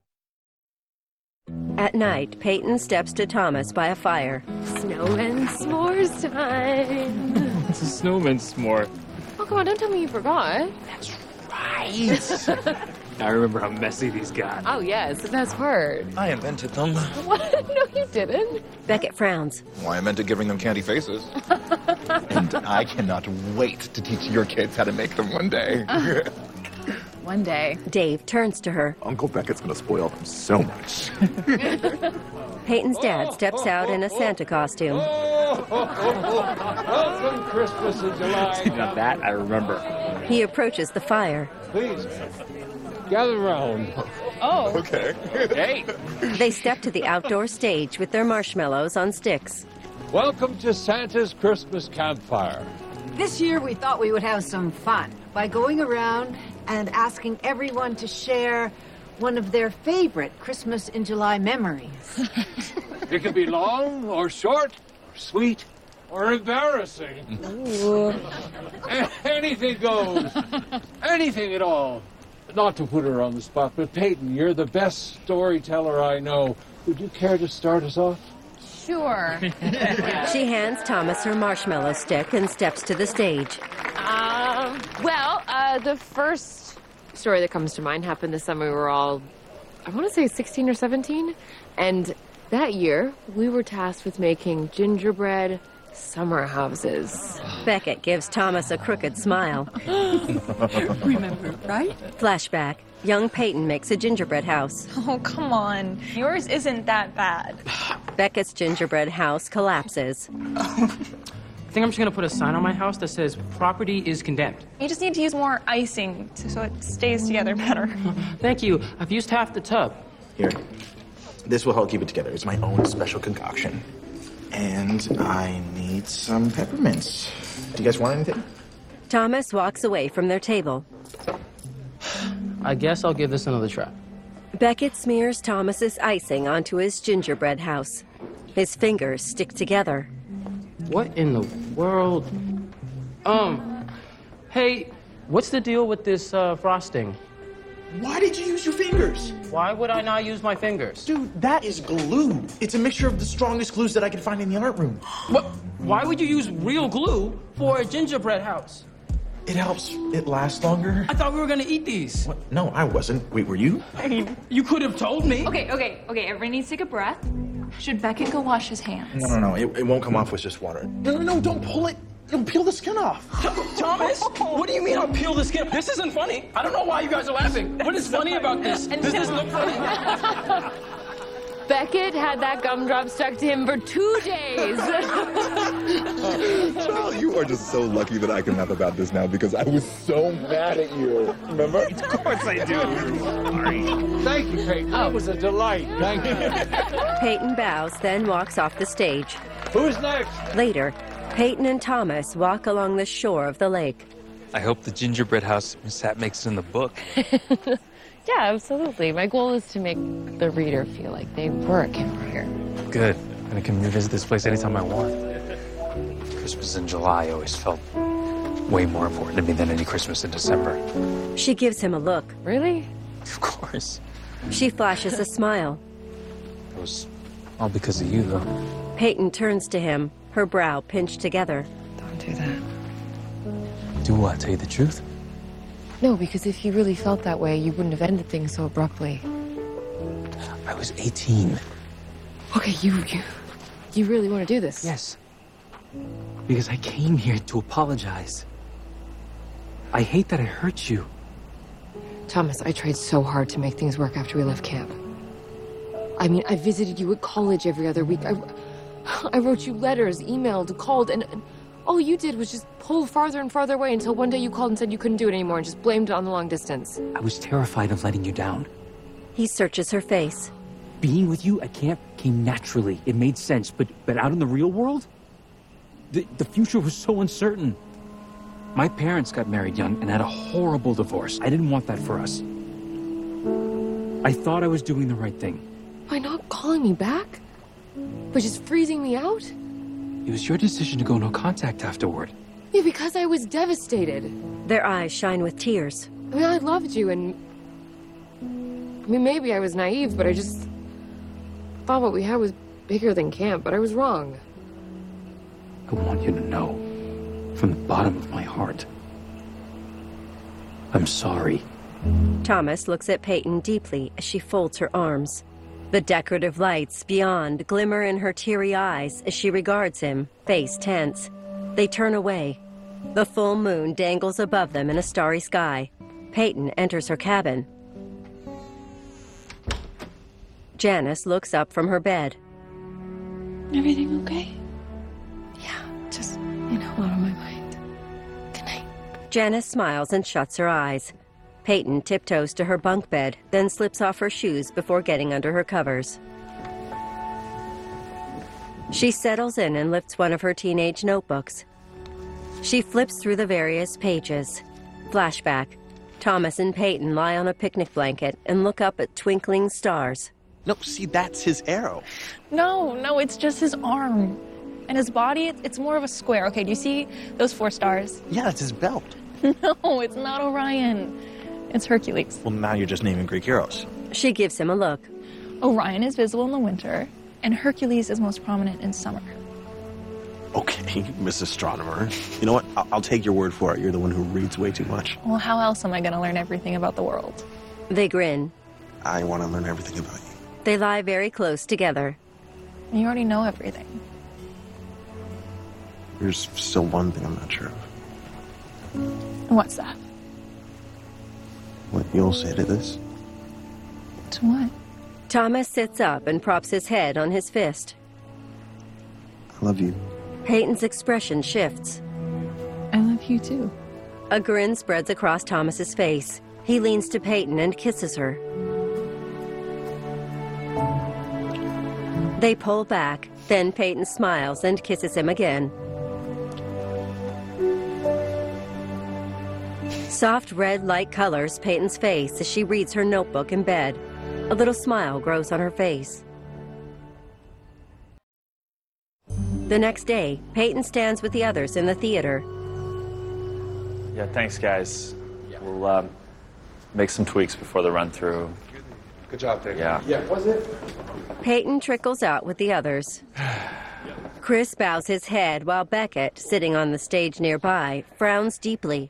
At night, Peyton steps to Thomas by a fire. Snowman s'mores time. It's a snowman s'more. Oh, come on, don't tell me you forgot. That's right. I remember how messy these got. Oh, yes, the best part. I invented them. What? No, you didn't. Beckett frowns. Well, I invented giving them candy faces. And I cannot wait to teach your kids how to make them one day. One day. Dave turns to her. Uncle Beckett's gonna spoil them so much. Peyton's dad steps out in a Santa costume. Welcome Christmas in July. Now that I remember. He approaches the fire. Please, gather round. Oh. Okay. Hey. They step to the outdoor stage with their marshmallows on sticks. Welcome to Santa's Christmas campfire. This year we thought we would have some fun by going around and asking everyone to share one of their favorite Christmas in July memories. It can be long or short, or sweet, or embarrassing. Ooh. Anything goes. Anything at all. Not to put her on the spot, but Peyton, you're the best storyteller I know. Would you care to start us off? Sure. She hands Thomas her marshmallow stick and steps to the stage. Um, well, uh, the first story that comes to mind happened this summer. We were all, I want to say sixteen or seventeen. And that year, we were tasked with making gingerbread summer houses. Beckett gives Thomas a crooked smile. Remember, right? Flashback. Young Peyton makes a gingerbread house. Oh, come on. Yours isn't that bad. Beckett's gingerbread house collapses. I think I'm just gonna put a sign on my house that says property is condemned. You just need to use more icing to, so it stays together better. Thank you. I've used half the tub. Here. This will help keep it together. It's my own special concoction. And I need some peppermints. Do you guys want anything? Thomas walks away from their table. I guess I'll give this another try. Beckett smears Thomas's icing onto his gingerbread house. His fingers stick together. What in the world? Um, hey, what's the deal with this uh, frosting? Why did you use your fingers? Why would I not use my fingers? Dude, that is glue. It's a mixture of the strongest glues that I could find in the art room. What? Why would you use real glue for a gingerbread house? It helps it last longer. I thought we were gonna eat these. What? No, I wasn't. Wait, were you? I mean, you could have told me. Okay, okay, okay, everybody needs to take a breath. Should Beckett go wash his hands? No, no, no. It, it won't come off with just water. No, no, no, don't pull it. It'll peel the skin off. Thomas, what do you mean I'll peel the skin? This isn't funny. I don't know why you guys are laughing. What is funny about this? This doesn't look funny. Beckett had that gumdrop stuck to him for two days. Charles, you are just so lucky that I can laugh about this now because I was so mad at you. Remember? Of course I do. Sorry. Thank you, Peyton. That was a delight. Thank you. Peyton bows, then walks off the stage. Who's next? Later, Peyton and Thomas walk along the shore of the lake. I hope the gingerbread house mishap makes it in the book. Yeah, absolutely. My goal is to make the reader feel like they were a camper here. Good. And I can revisit this place anytime I want. Christmas in July always felt way more important to me than any Christmas in December. She gives him a look. Really? Of course. She flashes a smile. It was all because of you, though. Peyton turns to him, her brow pinched together. Don't do that. Do what? Tell you the truth? No, because if you really felt that way, you wouldn't have ended things so abruptly. I was eighteen. Okay, you, you, you really want to do this? Yes. Because I came here to apologize. I hate that I hurt you. Thomas, I tried so hard to make things work after we left camp. I mean, I visited you at college every other week. I, I wrote you letters, emailed, called, and all you did was just pull farther and farther away until one day you called and said you couldn't do it anymore and just blamed it on the long distance. I was terrified of letting you down. He searches her face. Being with you at camp came naturally. It made sense, but but out in the real world, the, the future was so uncertain. My parents got married young and had a horrible divorce. I didn't want that for us. I thought I was doing the right thing. by not calling me back? By just freezing me out? It was your decision to go no contact afterward. Yeah, because I was devastated. Their eyes shine with tears. I mean, I loved you, and... I mean, maybe I was naive, but I just thought what we had was bigger than camp, but I was wrong. I want you to know, from the bottom of my heart, I'm sorry. Thomas looks at Peyton deeply as she folds her arms. The decorative lights beyond glimmer in her teary eyes as she regards him, face tense. They turn away. The full moon dangles above them in a starry sky. Peyton enters her cabin. Janice looks up from her bed. Everything okay? Yeah, just, you know, out of my mind. Good night. Janice smiles and shuts her eyes. Peyton tiptoes to her bunk bed, then slips off her shoes before getting under her covers. She settles in and lifts one of her teenage notebooks. She flips through the various pages. Flashback. Thomas and Peyton lie on a picnic blanket and look up at twinkling stars. No, see, that's his arrow. No, no, it's just his arm. And his body, it's, it's more of a square. Okay, do you see those four stars? Yeah, it's his belt. No, it's not Orion. It's Hercules. Well, now you're just naming Greek heroes. She gives him a look. Orion is visible in the winter, and Hercules is most prominent in summer. Okay, Miss Astronomer. You know what? I'll, I'll take your word for it. You're the one who reads way too much. Well, how else am I going to learn everything about the world? They grin. I want to learn everything about you. They lie very close together. You already know everything. There's still one thing I'm not sure of. And what's that? What you'll say to this? To what? Thomas sits up and props his head on his fist. I love you. Peyton's expression shifts. I love you too. A grin spreads across Thomas's face. He leans to Peyton and kisses her. They pull back, then Peyton smiles and kisses him again. Soft red light colors Peyton's face as she reads her notebook in bed. A little smile grows on her face. The next day, Peyton stands with the others in the theater. Yeah, thanks, guys. We'll um, make some tweaks before the run-through. Good job, Peyton. Yeah. Yeah, was it? Peyton trickles out with the others. Chris bows his head while Beckett, sitting on the stage nearby, frowns deeply.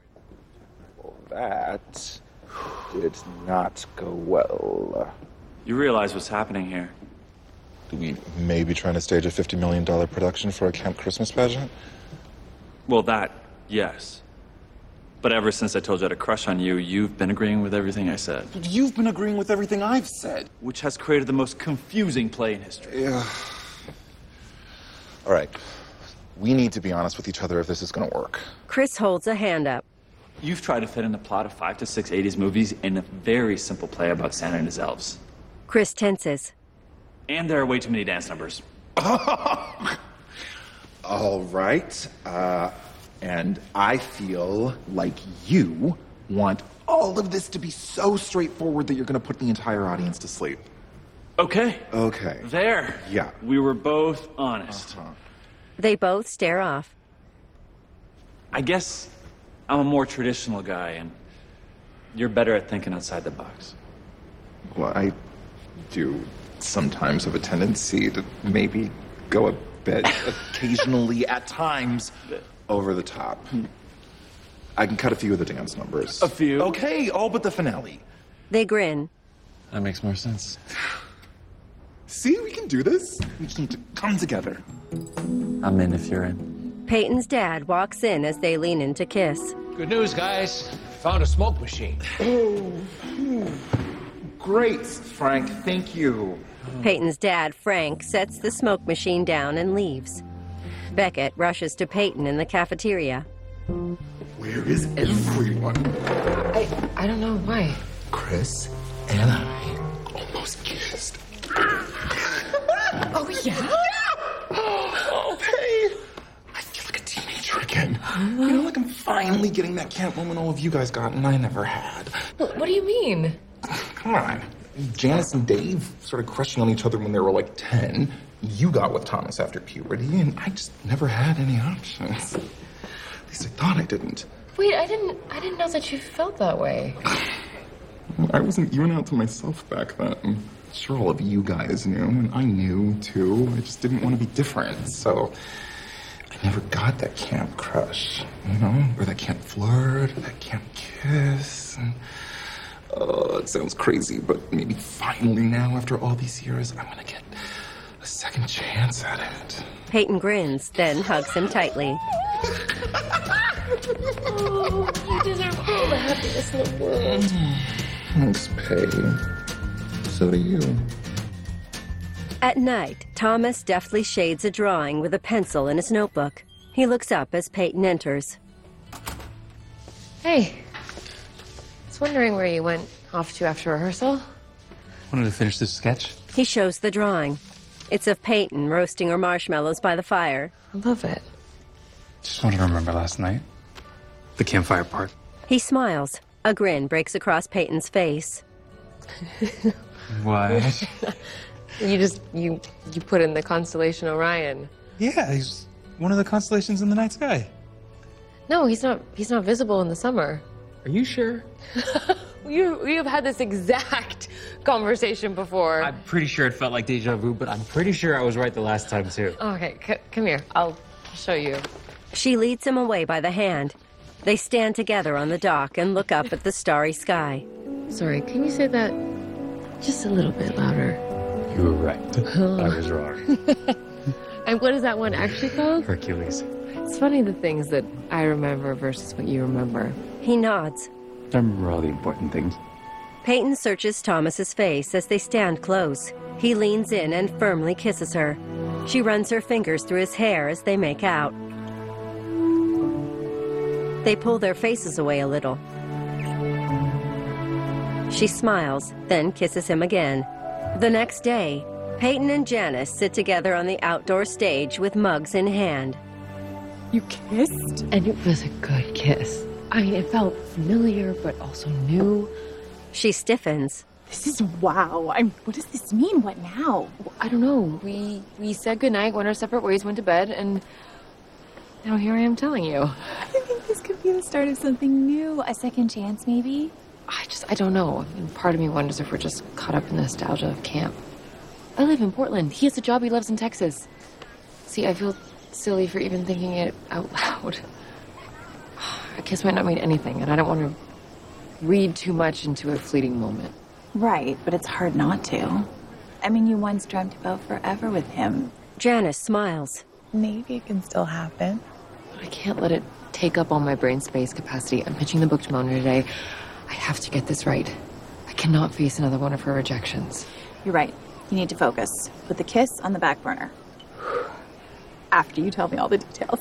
That did not go well. You realize what's happening here? We may be trying to stage a fifty million dollars production for a camp Christmas pageant? Well, that, yes. But ever since I told you I had a crush on you, you've been agreeing with everything I said. You've been agreeing with everything I've said. Which has created the most confusing play in history. Yeah. All right. We need to be honest with each other if this is going to work. Chris holds a hand up. You've tried to fit in the plot of five to six eighties movies in a very simple play about Santa and his elves. Chris tenses. And there are way too many dance numbers. All right. Uh, and I feel like you want all of this to be so straightforward that you're going to put the entire audience to sleep. Okay. Okay. There. Yeah. We were both honest. Uh-huh. They both stare off. I guess I'm a more traditional guy, and you're better at thinking outside the box. Well, I do sometimes have a tendency to maybe go a bit occasionally, at times, over the top. I can cut a few of the dance numbers. A few? Okay, all but the finale. They grin. That makes more sense. See, we can do this. We just need to come together. I'm in if you're in. Peyton's dad walks in as they lean in to kiss. Good news, guys. Found a smoke machine. Oh, great, Frank. Thank you. Peyton's dad, Frank, sets the smoke machine down and leaves. Beckett rushes to Peyton in the cafeteria. Where is everyone? I, I don't know why. Chris and I almost kissed. Oh, yeah? Oh, hey! I feel like a teenager again. You know, like I'm finally getting that camp moment all of you guys got and I never had. What do you mean? Come on. Janice and Dave started crushing on each other when they were like ten. You got with Thomas after puberty, and I just never had any options. At least I thought I didn't. Wait, I didn't I didn't know that you felt that way. I wasn't even out to myself back then. Sure, all of you guys knew, and I knew, too. I just didn't want to be different, so I never got that camp crush, you know? Or that camp flirt, or that camp kiss, and... Oh, it sounds crazy, but maybe finally now, after all these years, I'm gonna get a second chance at it. Peyton grins, then hugs him tightly. Oh, you deserve all the happiness in the world. Thanks, Pey. So do you. At night, Thomas deftly shades a drawing with a pencil in his notebook. He looks up as Peyton enters. Hey. I was wondering where you went off to after rehearsal. Wanted to finish this sketch. He shows the drawing. It's of Peyton roasting her marshmallows by the fire. I love it. Just wanted to remember last night. The campfire part. He smiles. A grin breaks across Peyton's face. What? You just, you, you put in the constellation Orion. Yeah, he's one of the constellations in the night sky. No, he's not, he's not visible in the summer. Are you sure? You, we have had this exact conversation before. I'm pretty sure it felt like deja vu, but I'm pretty sure I was right the last time, too. Okay, c come here. I'll show you. She leads him away by the hand. They stand together on the dock and look up at the starry sky. Sorry, can you say that just a little bit louder? You were right. I was wrong. And what is that one actually called? Hercules. It's funny the things that I remember versus what you remember. He nods. I remember all the important things. Peyton searches Thomas's face as they stand close. He leans in and firmly kisses her. She runs her fingers through his hair as they make out. They pull their faces away a little. She smiles, then kisses him again. The next day, Peyton and Janice sit together on the outdoor stage with mugs in hand. You kissed? And it was a good kiss. I mean, it felt familiar, but also new. She stiffens. This is wow. I'm, what does this mean? What now? I don't know. We we said goodnight, went our separate ways, went to bed, and now here I am telling you. I think this could be the start of something new. A second chance, maybe? I just, I don't know. I mean, part of me wonders if we're just caught up in the nostalgia of camp. I live in Portland. He has a job he loves in Texas. See, I feel silly for even thinking it out loud. A kiss might not mean anything, and I don't want to read too much into a fleeting moment. Right, but it's hard not to. I mean, you once dreamt about forever with him. Janice smiles. Maybe it can still happen. But I can't let it take up all my brain space capacity. I'm pitching the book to Mona today. I have to get this right. I cannot face another one of her rejections. You're right. You need to focus. Put the kiss on the back burner. After you tell me all the details.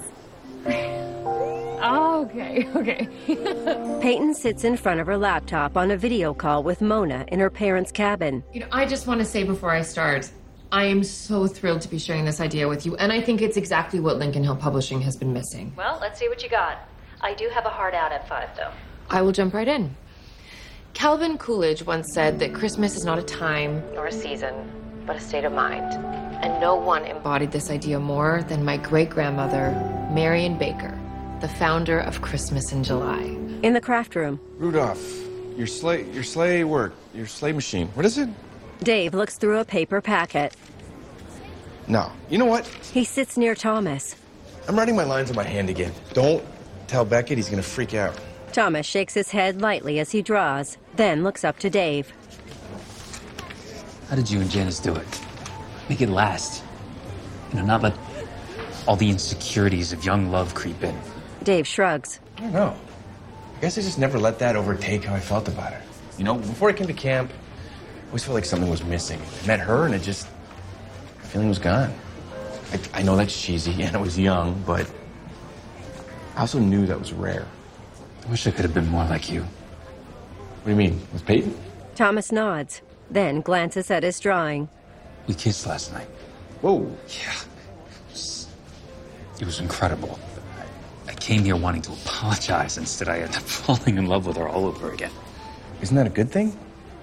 Oh, okay, okay. Peyton sits in front of her laptop on a video call with Mona in her parents' cabin. You know, I just want to say before I start, I am so thrilled to be sharing this idea with you, and I think it's exactly what Lincoln Hill Publishing has been missing. Well, let's see what you got. I do have a hard out at five, though. I will jump right in. Calvin Coolidge once said that Christmas is not a time nor a season, but a state of mind. And no one embodied this idea more than my great-grandmother, Marion Baker, the founder of Christmas in July. In the craft room, Rudolph, your sleigh, your sleigh work, your sleigh machine. What is it? Dave looks through a paper packet. No. You know what? He sits near Thomas. I'm writing my lines on my hand again. Don't tell Beckett, he's gonna freak out. Thomas shakes his head lightly as he draws, then looks up to Dave. How did you and Janice do it? Make it last. You know, not let all the insecurities of young love creep in. Dave shrugs. I don't know. I guess I just never let that overtake how I felt about her. You know, before I came to camp, I always felt like something was missing. I met her and it just, the feeling was gone. I, I know that's cheesy and I was young, but I also knew that was rare. I wish I could have been more like you. What do you mean, with Peyton? Thomas nods, then glances at his drawing. We kissed last night. Whoa. Yeah. It was, it was incredible. I, I came here wanting to apologize. Instead, I ended up falling in love with her all over again. Isn't that a good thing?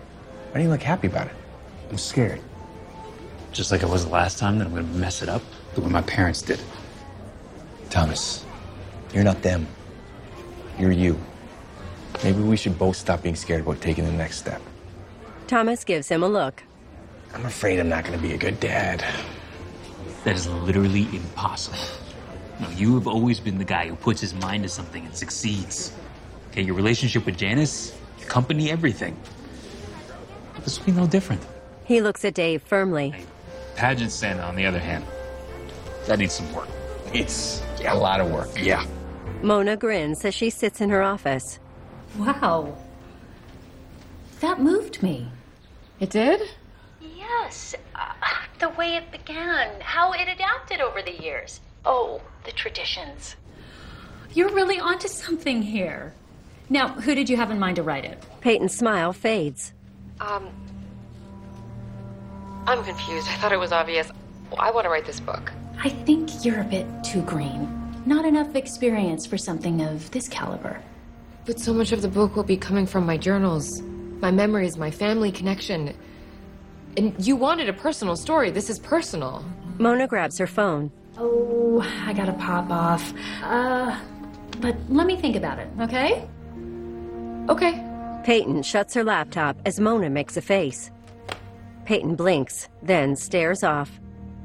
Why don't you look happy about it? I'm scared. Just like I was the last time, that I'm gonna mess it up the way my parents did. Thomas, you're not them. You're you. Maybe we should both stop being scared about taking the next step. Thomas gives him a look. I'm afraid I'm not gonna be a good dad. That is literally impossible. No, you have always been the guy who puts his mind to something and succeeds. Okay, your relationship with Janice, your company, everything. This will be no different. He looks at Dave firmly. Pageant Santa, on the other hand, that needs some work. It's yeah, a lot of work. Yeah. Mona grins as she sits in her office. Wow. That moved me. It did? Yes, uh, the way it began, how it adapted over the years. Oh, the traditions. You're really onto something here. Now, who did you have in mind to write it? Peyton's smile fades. Um, I'm confused. I thought it was obvious. I want to write this book. I think you're a bit too green. Not enough experience for something of this caliber. But so much of the book will be coming from my journals, my memories, my family connection. And you wanted a personal story. This is personal. Mona grabs her phone. Oh, I gotta pop off. Uh, but let me think about it, okay? Okay. Peyton shuts her laptop as Mona makes a face. Peyton blinks, then stares off.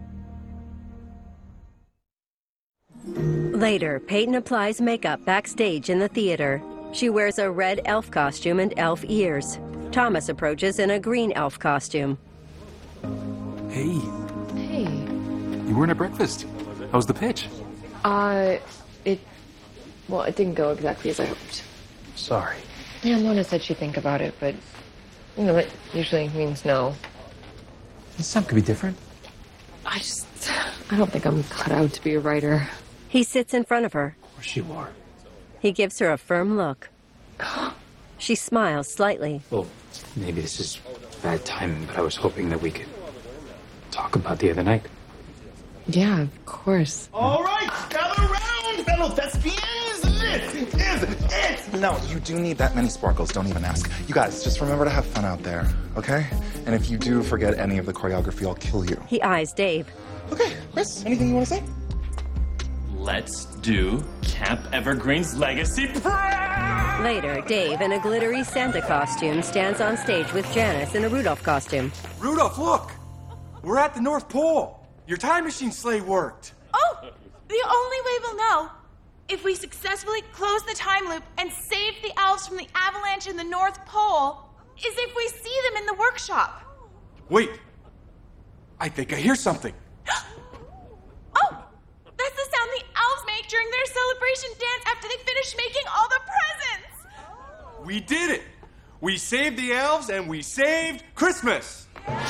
Later, Peyton applies makeup backstage in the theater. She wears a red elf costume and elf ears. Thomas approaches in a green elf costume. Hey, Hey. you weren't at breakfast. How was the pitch? Uh, it... Well, it didn't go exactly as I hoped. Sorry. Yeah, Mona said she'd think about it, but... You know, that usually means no. This time could be different. I just... I don't think I'm cut out to be a writer. He sits in front of her. Of course you are. He gives her a firm look. She smiles slightly. Well, maybe this is bad timing, but I was hoping that we could talk about the other night. Yeah, of course. All right, gather around, fellow thespians. This is it. No, you do need that many sparkles. Don't even ask. You guys, just remember to have fun out there, okay? And if you do forget any of the choreography, I'll kill you. He eyes Dave. Okay, Chris, anything you want to say? Let's do Camp Evergreen's Legacy Parade! Later, Dave, in a glittery Santa costume, stands on stage with Janice in a Rudolph costume. Rudolph, look! We're at the North Pole. Your time machine sleigh worked. Oh, the only way we'll know if we successfully close the time loop and save the elves from the avalanche in the North Pole is if we see them in the workshop. Wait. I think I hear something. Oh, that's the sound the elves make during their celebration dance after they finish making all the presents. We did it. We saved the elves and we saved Christmas.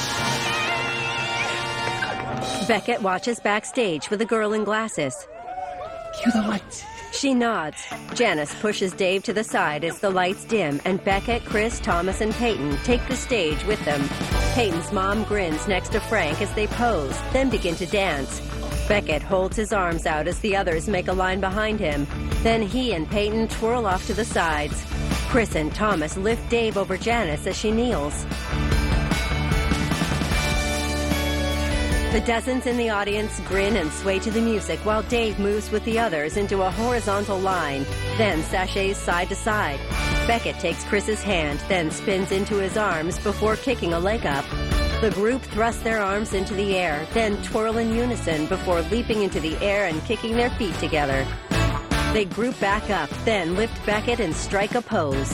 Beckett watches backstage with a girl in glasses. Cue the lights. She nods. Janice pushes Dave to the side as the lights dim, and Beckett, Chris, Thomas, and Peyton take the stage with them. Peyton's mom grins next to Frank as they pose, then begin to dance. Beckett holds his arms out as the others make a line behind him. Then he and Peyton twirl off to the sides. Chris and Thomas lift Dave over Janice as she kneels. The dozens in the audience grin and sway to the music while Dave moves with the others into a horizontal line, then sashays side to side. Beckett takes Chris's hand, then spins into his arms before kicking a leg up. The group thrust their arms into the air, then twirl in unison before leaping into the air and kicking their feet together. They group back up, then lift Beckett and strike a pose.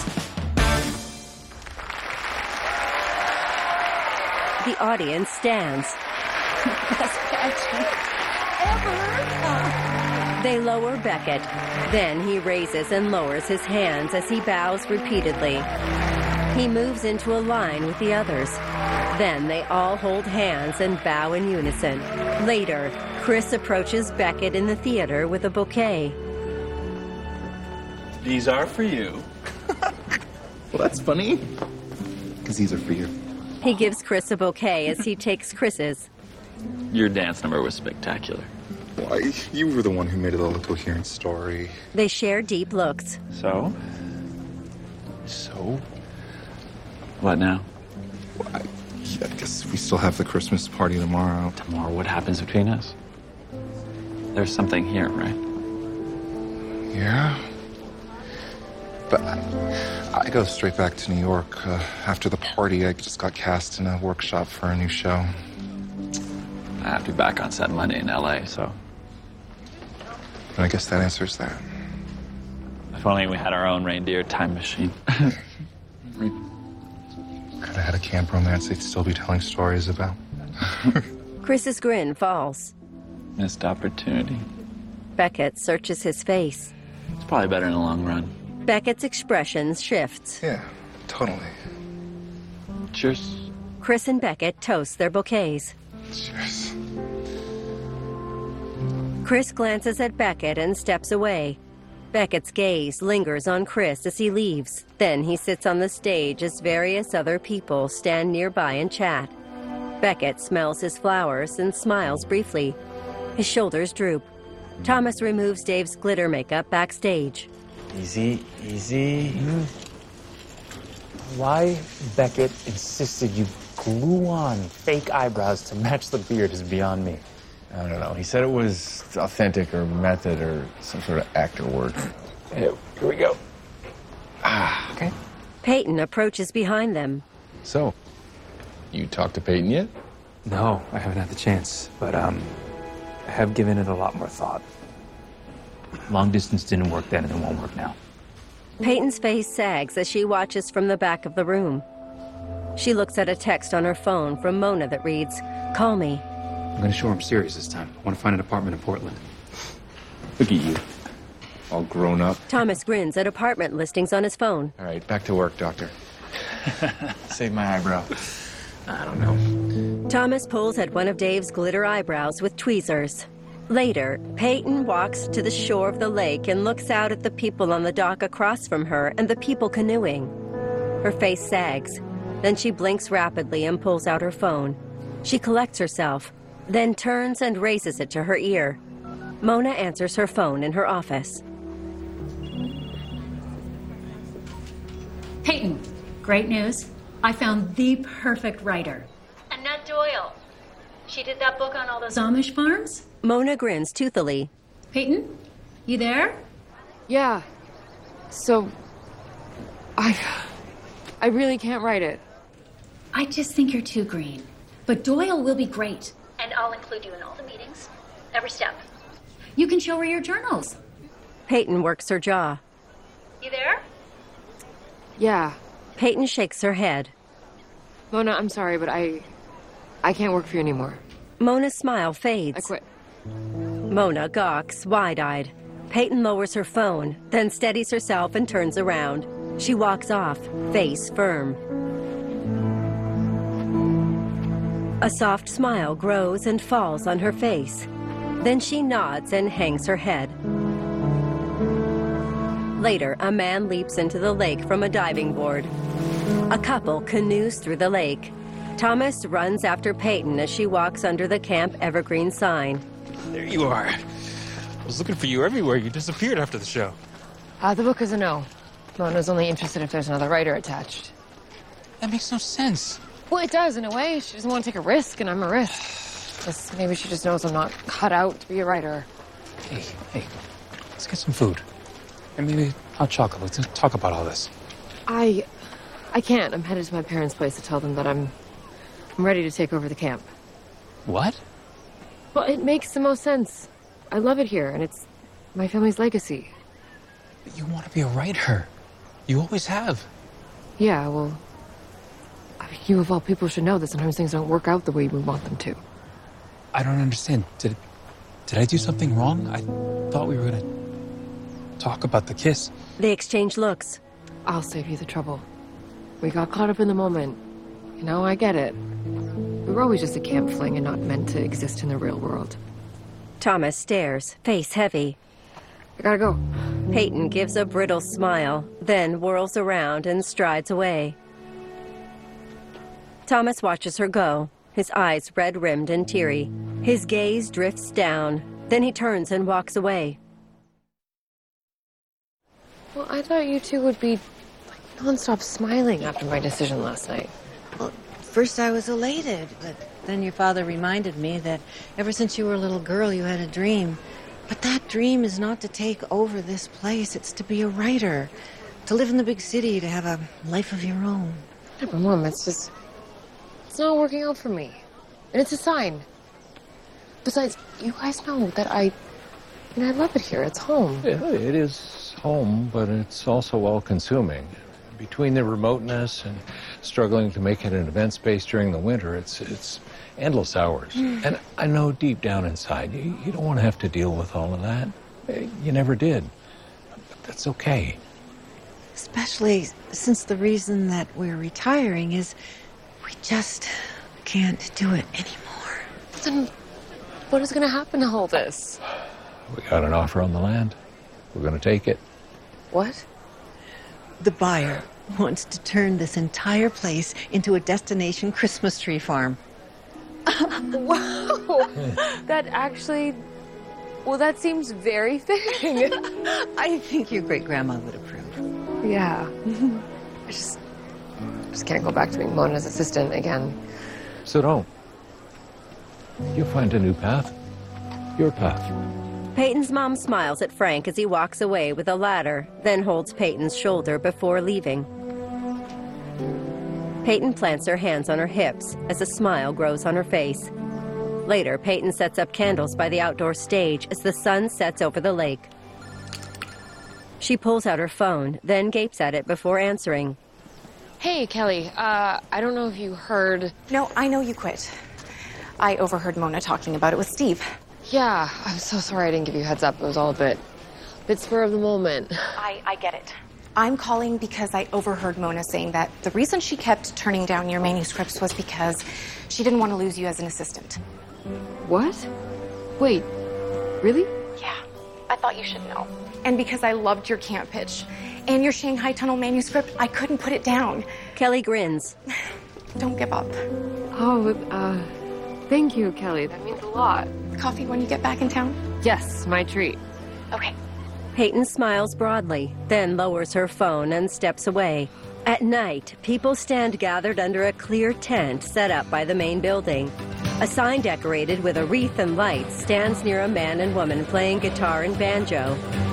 The audience stands. Best pageant ever. They lower Beckett. Then he raises and lowers his hands as he bows repeatedly. He moves into a line with the others. Then they all hold hands and bow in unison. Later, Chris approaches Beckett in the theater with a bouquet. These are for you. Well, that's funny. Because these are for you. He gives Chris a bouquet as he takes Chris's. Your dance number was spectacular. Why, you were the one who made it all a coherent story. They share deep looks. So? So? What now? Well, I, yeah, I guess we still have the Christmas party tomorrow. Tomorrow, what happens between us? There's something here, right? Yeah. But I, I go straight back to New York. Uh, after the party, I just got cast in a workshop for a new show. I have to be back on set Monday in L A, so. And I guess that answers that. If only we had our own reindeer time machine. We could have had a camp romance they'd still be telling stories about. Chris's grin falls. Missed opportunity. Beckett searches his face. It's probably better in the long run. Beckett's expression shifts. Yeah, totally. Cheers. Chris and Beckett toast their bouquets. Cheers. Chris glances at Beckett and steps away. Beckett's gaze lingers on Chris as he leaves. Then he sits on the stage as various other people stand nearby and chat. Beckett smells his flowers and smiles briefly. His shoulders droop. Thomas removes Dave's glitter makeup backstage. Easy, easy. Mm. Why Beckett insisted you glue on fake eyebrows to match the beard is beyond me. I don't know. He said it was authentic or method or some sort of actor work. Here, here we go. Ah, okay. Peyton approaches behind them. So, you talked to Peyton yet? No, I haven't had the chance, but um, I have given it a lot more thought. Long distance didn't work then and it won't work now. Peyton's face sags as she watches from the back of the room. She looks at a text on her phone from Mona that reads, "Call me." I'm gonna show her I'm serious this time. I want to find an apartment in Portland. Look at you. All grown up. Thomas grins at apartment listings on his phone. All right, back to work, doctor. Save my eyebrow. I don't know. Thomas pulls at one of Dave's glitter eyebrows with tweezers. Later, Peyton walks to the shore of the lake and looks out at the people on the dock across from her and the people canoeing. Her face sags. Then she blinks rapidly and pulls out her phone. She collects herself, then turns and raises it to her ear. Mona answers her phone in her office. Peyton, great news. I found the perfect writer. Annette Doyle. She did that book on all those Amish farms? Mona grins toothily. Peyton, you there? Yeah. So, I... I really can't write it. I just think you're too green. But Doyle will be great. And I'll include you in all the meetings. Every step. You can show her your journals. Peyton works her jaw. You there? Yeah. Peyton shakes her head. Mona, I'm sorry, but I... I can't work for you anymore. Mona's smile fades. I quit. Mona gawks, wide-eyed. Peyton lowers her phone, then steadies herself and turns around. She walks off, face firm. A soft smile grows and falls on her face. Then she nods and hangs her head. Later, a man leaps into the lake from a diving board. A couple canoes through the lake. Thomas runs after Peyton as she walks under the Camp Evergreen sign. There you are. I was looking for you everywhere. You disappeared after the show. Uh, the book is a no. Mona's only interested if there's another writer attached. That makes no sense. Well, it does in a way. She doesn't want to take a risk, and I'm a risk. Guess maybe she just knows I'm not cut out to be a writer. Hey, hey, let's get some food. And maybe hot chocolate. Let's talk about all this. I... I can't. I'm headed to my parents' place to tell them that I'm... I'm ready to take over the camp. What? Well, it makes the most sense. I love it here, and it's my family's legacy. But you want to be a writer. You always have. Yeah, well... I mean, you of all people should know that sometimes things don't work out the way we want them to. I don't understand. Did... Did I do something wrong? I thought we were gonna... talk about the kiss. They exchange looks. I'll save you the trouble. We got caught up in the moment. You know, I get it. We were always just a camp fling and not meant to exist in the real world. Thomas stares, face heavy. I gotta go. Peyton gives a brittle smile, then whirls around and strides away. Thomas watches her go, his eyes red-rimmed and teary. His gaze drifts down, then he turns and walks away. Well, I thought you two would be, like, non-stop smiling after my decision last night. Uh, first I was elated, but then your father reminded me that ever since you were a little girl, you had a dream. But that dream is not to take over this place. It's to be a writer, to live in the big city, to have a life of your own. Yeah, but Mom, it's just... It's not working out for me. And it's a sign. Besides, you guys know that I... I mean, I love it here. It's home. Yeah, it is home, but it's also all-consuming. Between the remoteness and struggling to make it an event space during the winter, it's it's endless hours. Mm. And I know deep down inside, you, you don't want to have to deal with all of that. You never did. But that's okay. Especially since the reason that we're retiring is we just can't do it anymore. But then what is going to happen to all this? We got an offer on the land. We're going to take it. What? The buyer wants to turn this entire place into a destination Christmas tree farm. Wow! That actually... Well, that seems very fitting. I think your great-grandma would approve. Yeah. I just... I just can't go back to being Mona's assistant again. So don't. You'll find a new path. Your path. Peyton's mom smiles at Frank as he walks away with a ladder, then holds Peyton's shoulder before leaving. Peyton plants her hands on her hips as a smile grows on her face. Later, Peyton sets up candles by the outdoor stage as the sun sets over the lake. She pulls out her phone, then gapes at it before answering. Hey, Kelly, uh, I don't know if you heard... No, I know you quit. I overheard Mona talking about it with Steve. Yeah, I'm so sorry I didn't give you a heads up. It was all a bit, bit spur of the moment. I, I get it. I'm calling because I overheard Mona saying that the reason she kept turning down your manuscripts was because she didn't want to lose you as an assistant. What? Wait, really? Yeah, I thought you should know. And because I loved your camp pitch and your Shanghai Tunnel manuscript, I couldn't put it down. Kelly grins. Don't give up. Oh, uh, thank you, Kelly. That means a lot. Coffee when you get back in town? Yes, my treat. Okay. Peyton smiles broadly, then lowers her phone and steps away. At night, people stand gathered under a clear tent set up by the main building. A sign decorated with a wreath and lights stands near a man and woman playing guitar and banjo.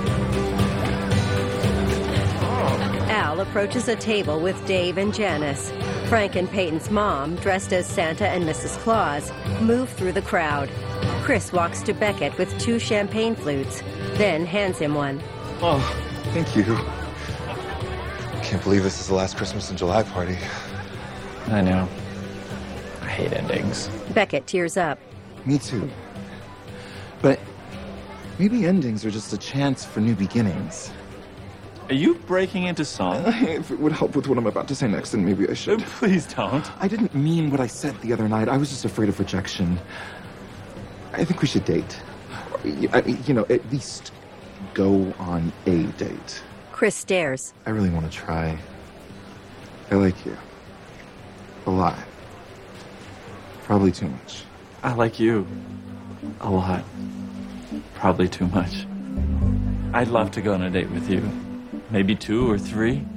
Al approaches a table with Dave and Janice. Frank and Peyton's mom, dressed as Santa and Missus Claus, move through the crowd. Chris walks to Beckett with two champagne flutes, then hands him one. Oh, thank you. Can't believe this is the last Christmas in July party. I know. I hate endings. Beckett tears up. Me too. But maybe endings are just a chance for new beginnings. Are you breaking into song? If it would help with what I'm about to say next, then maybe I should. Please don't. I didn't mean what I said the other night. I was just afraid of rejection. I think we should date. I mean, you know, at least go on a date. Chris stares. I really want to try. I like you. A lot. Probably too much. I like you. A lot. Probably too much. I'd love to go on a date with you. Maybe two or three.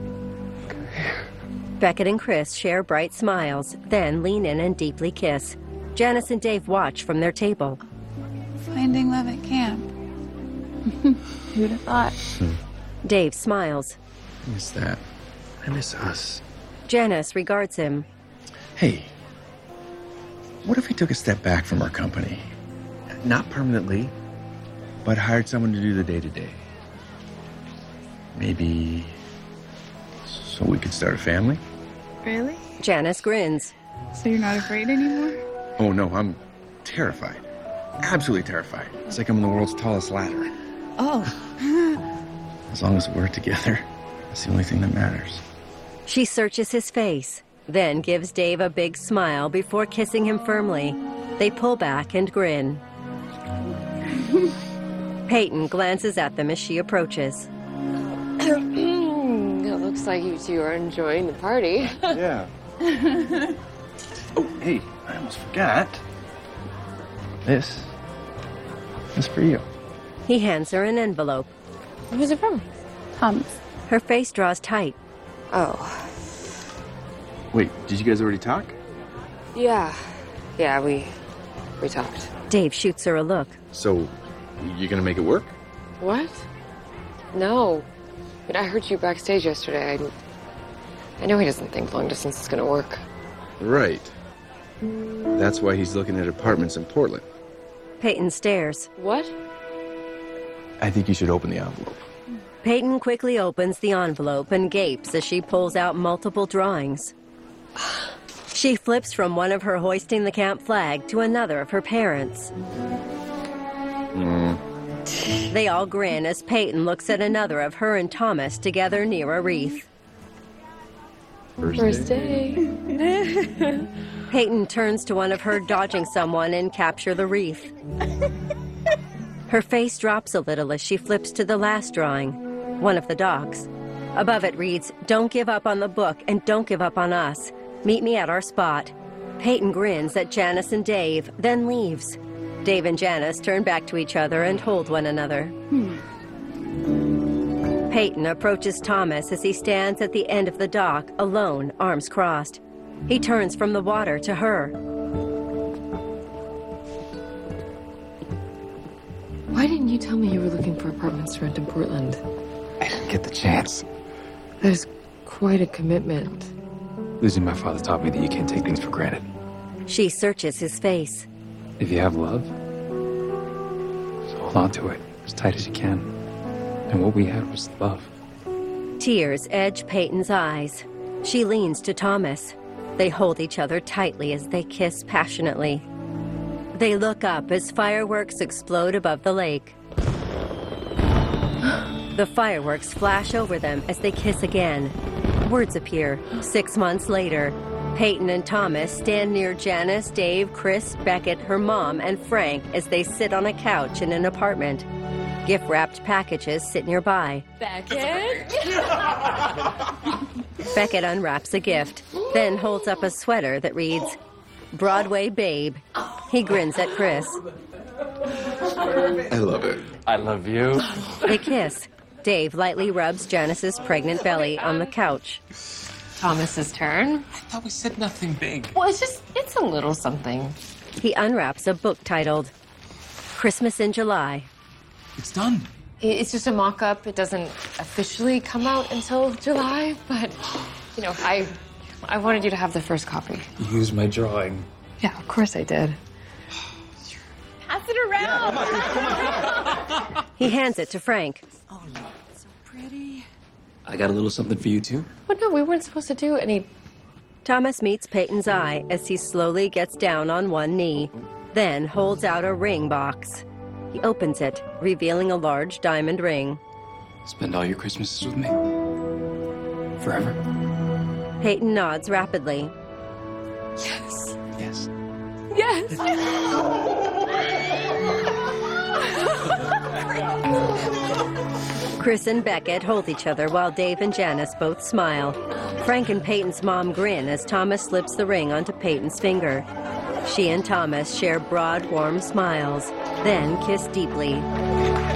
Beckett and Chris share bright smiles, then lean in and deeply kiss. Janice and Dave watch from their table. Finding love at camp. Who'd have thought? Dave smiles. I miss that. I miss us. Janice regards him. Hey, what if we took a step back from our company? Not permanently, but hired someone to do the day-to-day. Maybe so we could start a family? Really? Janice grins. So you're not afraid anymore? Oh, no, I'm terrified. Absolutely terrified. It's like I'm on the world's tallest ladder. Oh. As long as we're together, that's the only thing that matters. She searches his face, then gives Dave a big smile before kissing him firmly. They pull back and grin. Peyton glances at them as she approaches. It looks like you two are enjoying the party. Yeah. Oh, hey, I almost forgot. This is for you. He hands her an envelope. Who's it from? Tom's. Her face draws tight. Oh. Wait, did you guys already talk? Yeah. Yeah, we we talked. Dave shoots her a look. So, you gonna make it work? What? No. I mean, I heard you backstage yesterday. I, I know he doesn't think long distance is gonna work. Right. That's why he's looking at apartments in Portland. Peyton stares. What? I think you should open the envelope. Peyton quickly opens the envelope and gapes as she pulls out multiple drawings. She flips from one of her hoisting the camp flag to another of her parents. Mm. They all grin as Peyton looks at another of her and Thomas together near a wreath. First, First day. Peyton turns to one of her, dodging someone, and capture the wreath. Her face drops a little as she flips to the last drawing, one of the docs. Above it reads, "Don't give up on the book and don't give up on us. Meet me at our spot." Peyton grins at Janice and Dave, then leaves. Dave and Janice turn back to each other and hold one another. Hmm. Peyton approaches Thomas as he stands at the end of the dock, alone, arms crossed. He turns from the water to her. Why didn't you tell me you were looking for apartments to rent in Portland? I didn't get the chance. That is quite a commitment. Losing my father taught me that you can't take things for granted. She searches his face. If you have love, just hold on to it as tight as you can. And what we had was love. Tears edge Peyton's eyes. She leans to Thomas. They hold each other tightly as they kiss passionately. They look up as fireworks explode above the lake. The fireworks flash over them as they kiss again. Words appear. Six months later, Peyton and Thomas stand near Janice, Dave, Chris, Beckett, her mom, and Frank as they sit on a couch in an apartment. Gift-wrapped packages sit nearby. Beckett? Beckett unwraps a gift, then holds up a sweater that reads, "Broadway Babe." He grins at Chris. I love it. I love you. They kiss. Dave lightly rubs Janice's pregnant belly on the couch. Thomas's turn. I thought we said nothing big. Well, it's just, it's a little something. He unwraps a book titled Christmas in July. It's done. It's just a mock-up. It doesn't officially come out until July, but, you know, I I wanted you to have the first copy. You used my drawing. Yeah, of course I did. Pass it around. He hands it to Frank. Oh, no, it's so pretty. I got a little something for you, too. But no, we weren't supposed to do any... Thomas meets Peyton's eye as he slowly gets down on one knee, then holds out a ring box. He opens it, revealing a large diamond ring. Spend all your Christmases with me? Forever? Peyton nods rapidly. Yes. Yes. Yes. Chris and Beckett hold each other while Dave and Janice both smile. Frank and Peyton's mom grin as Thomas slips the ring onto Peyton's finger. She and Thomas share broad, warm smiles, then kiss deeply.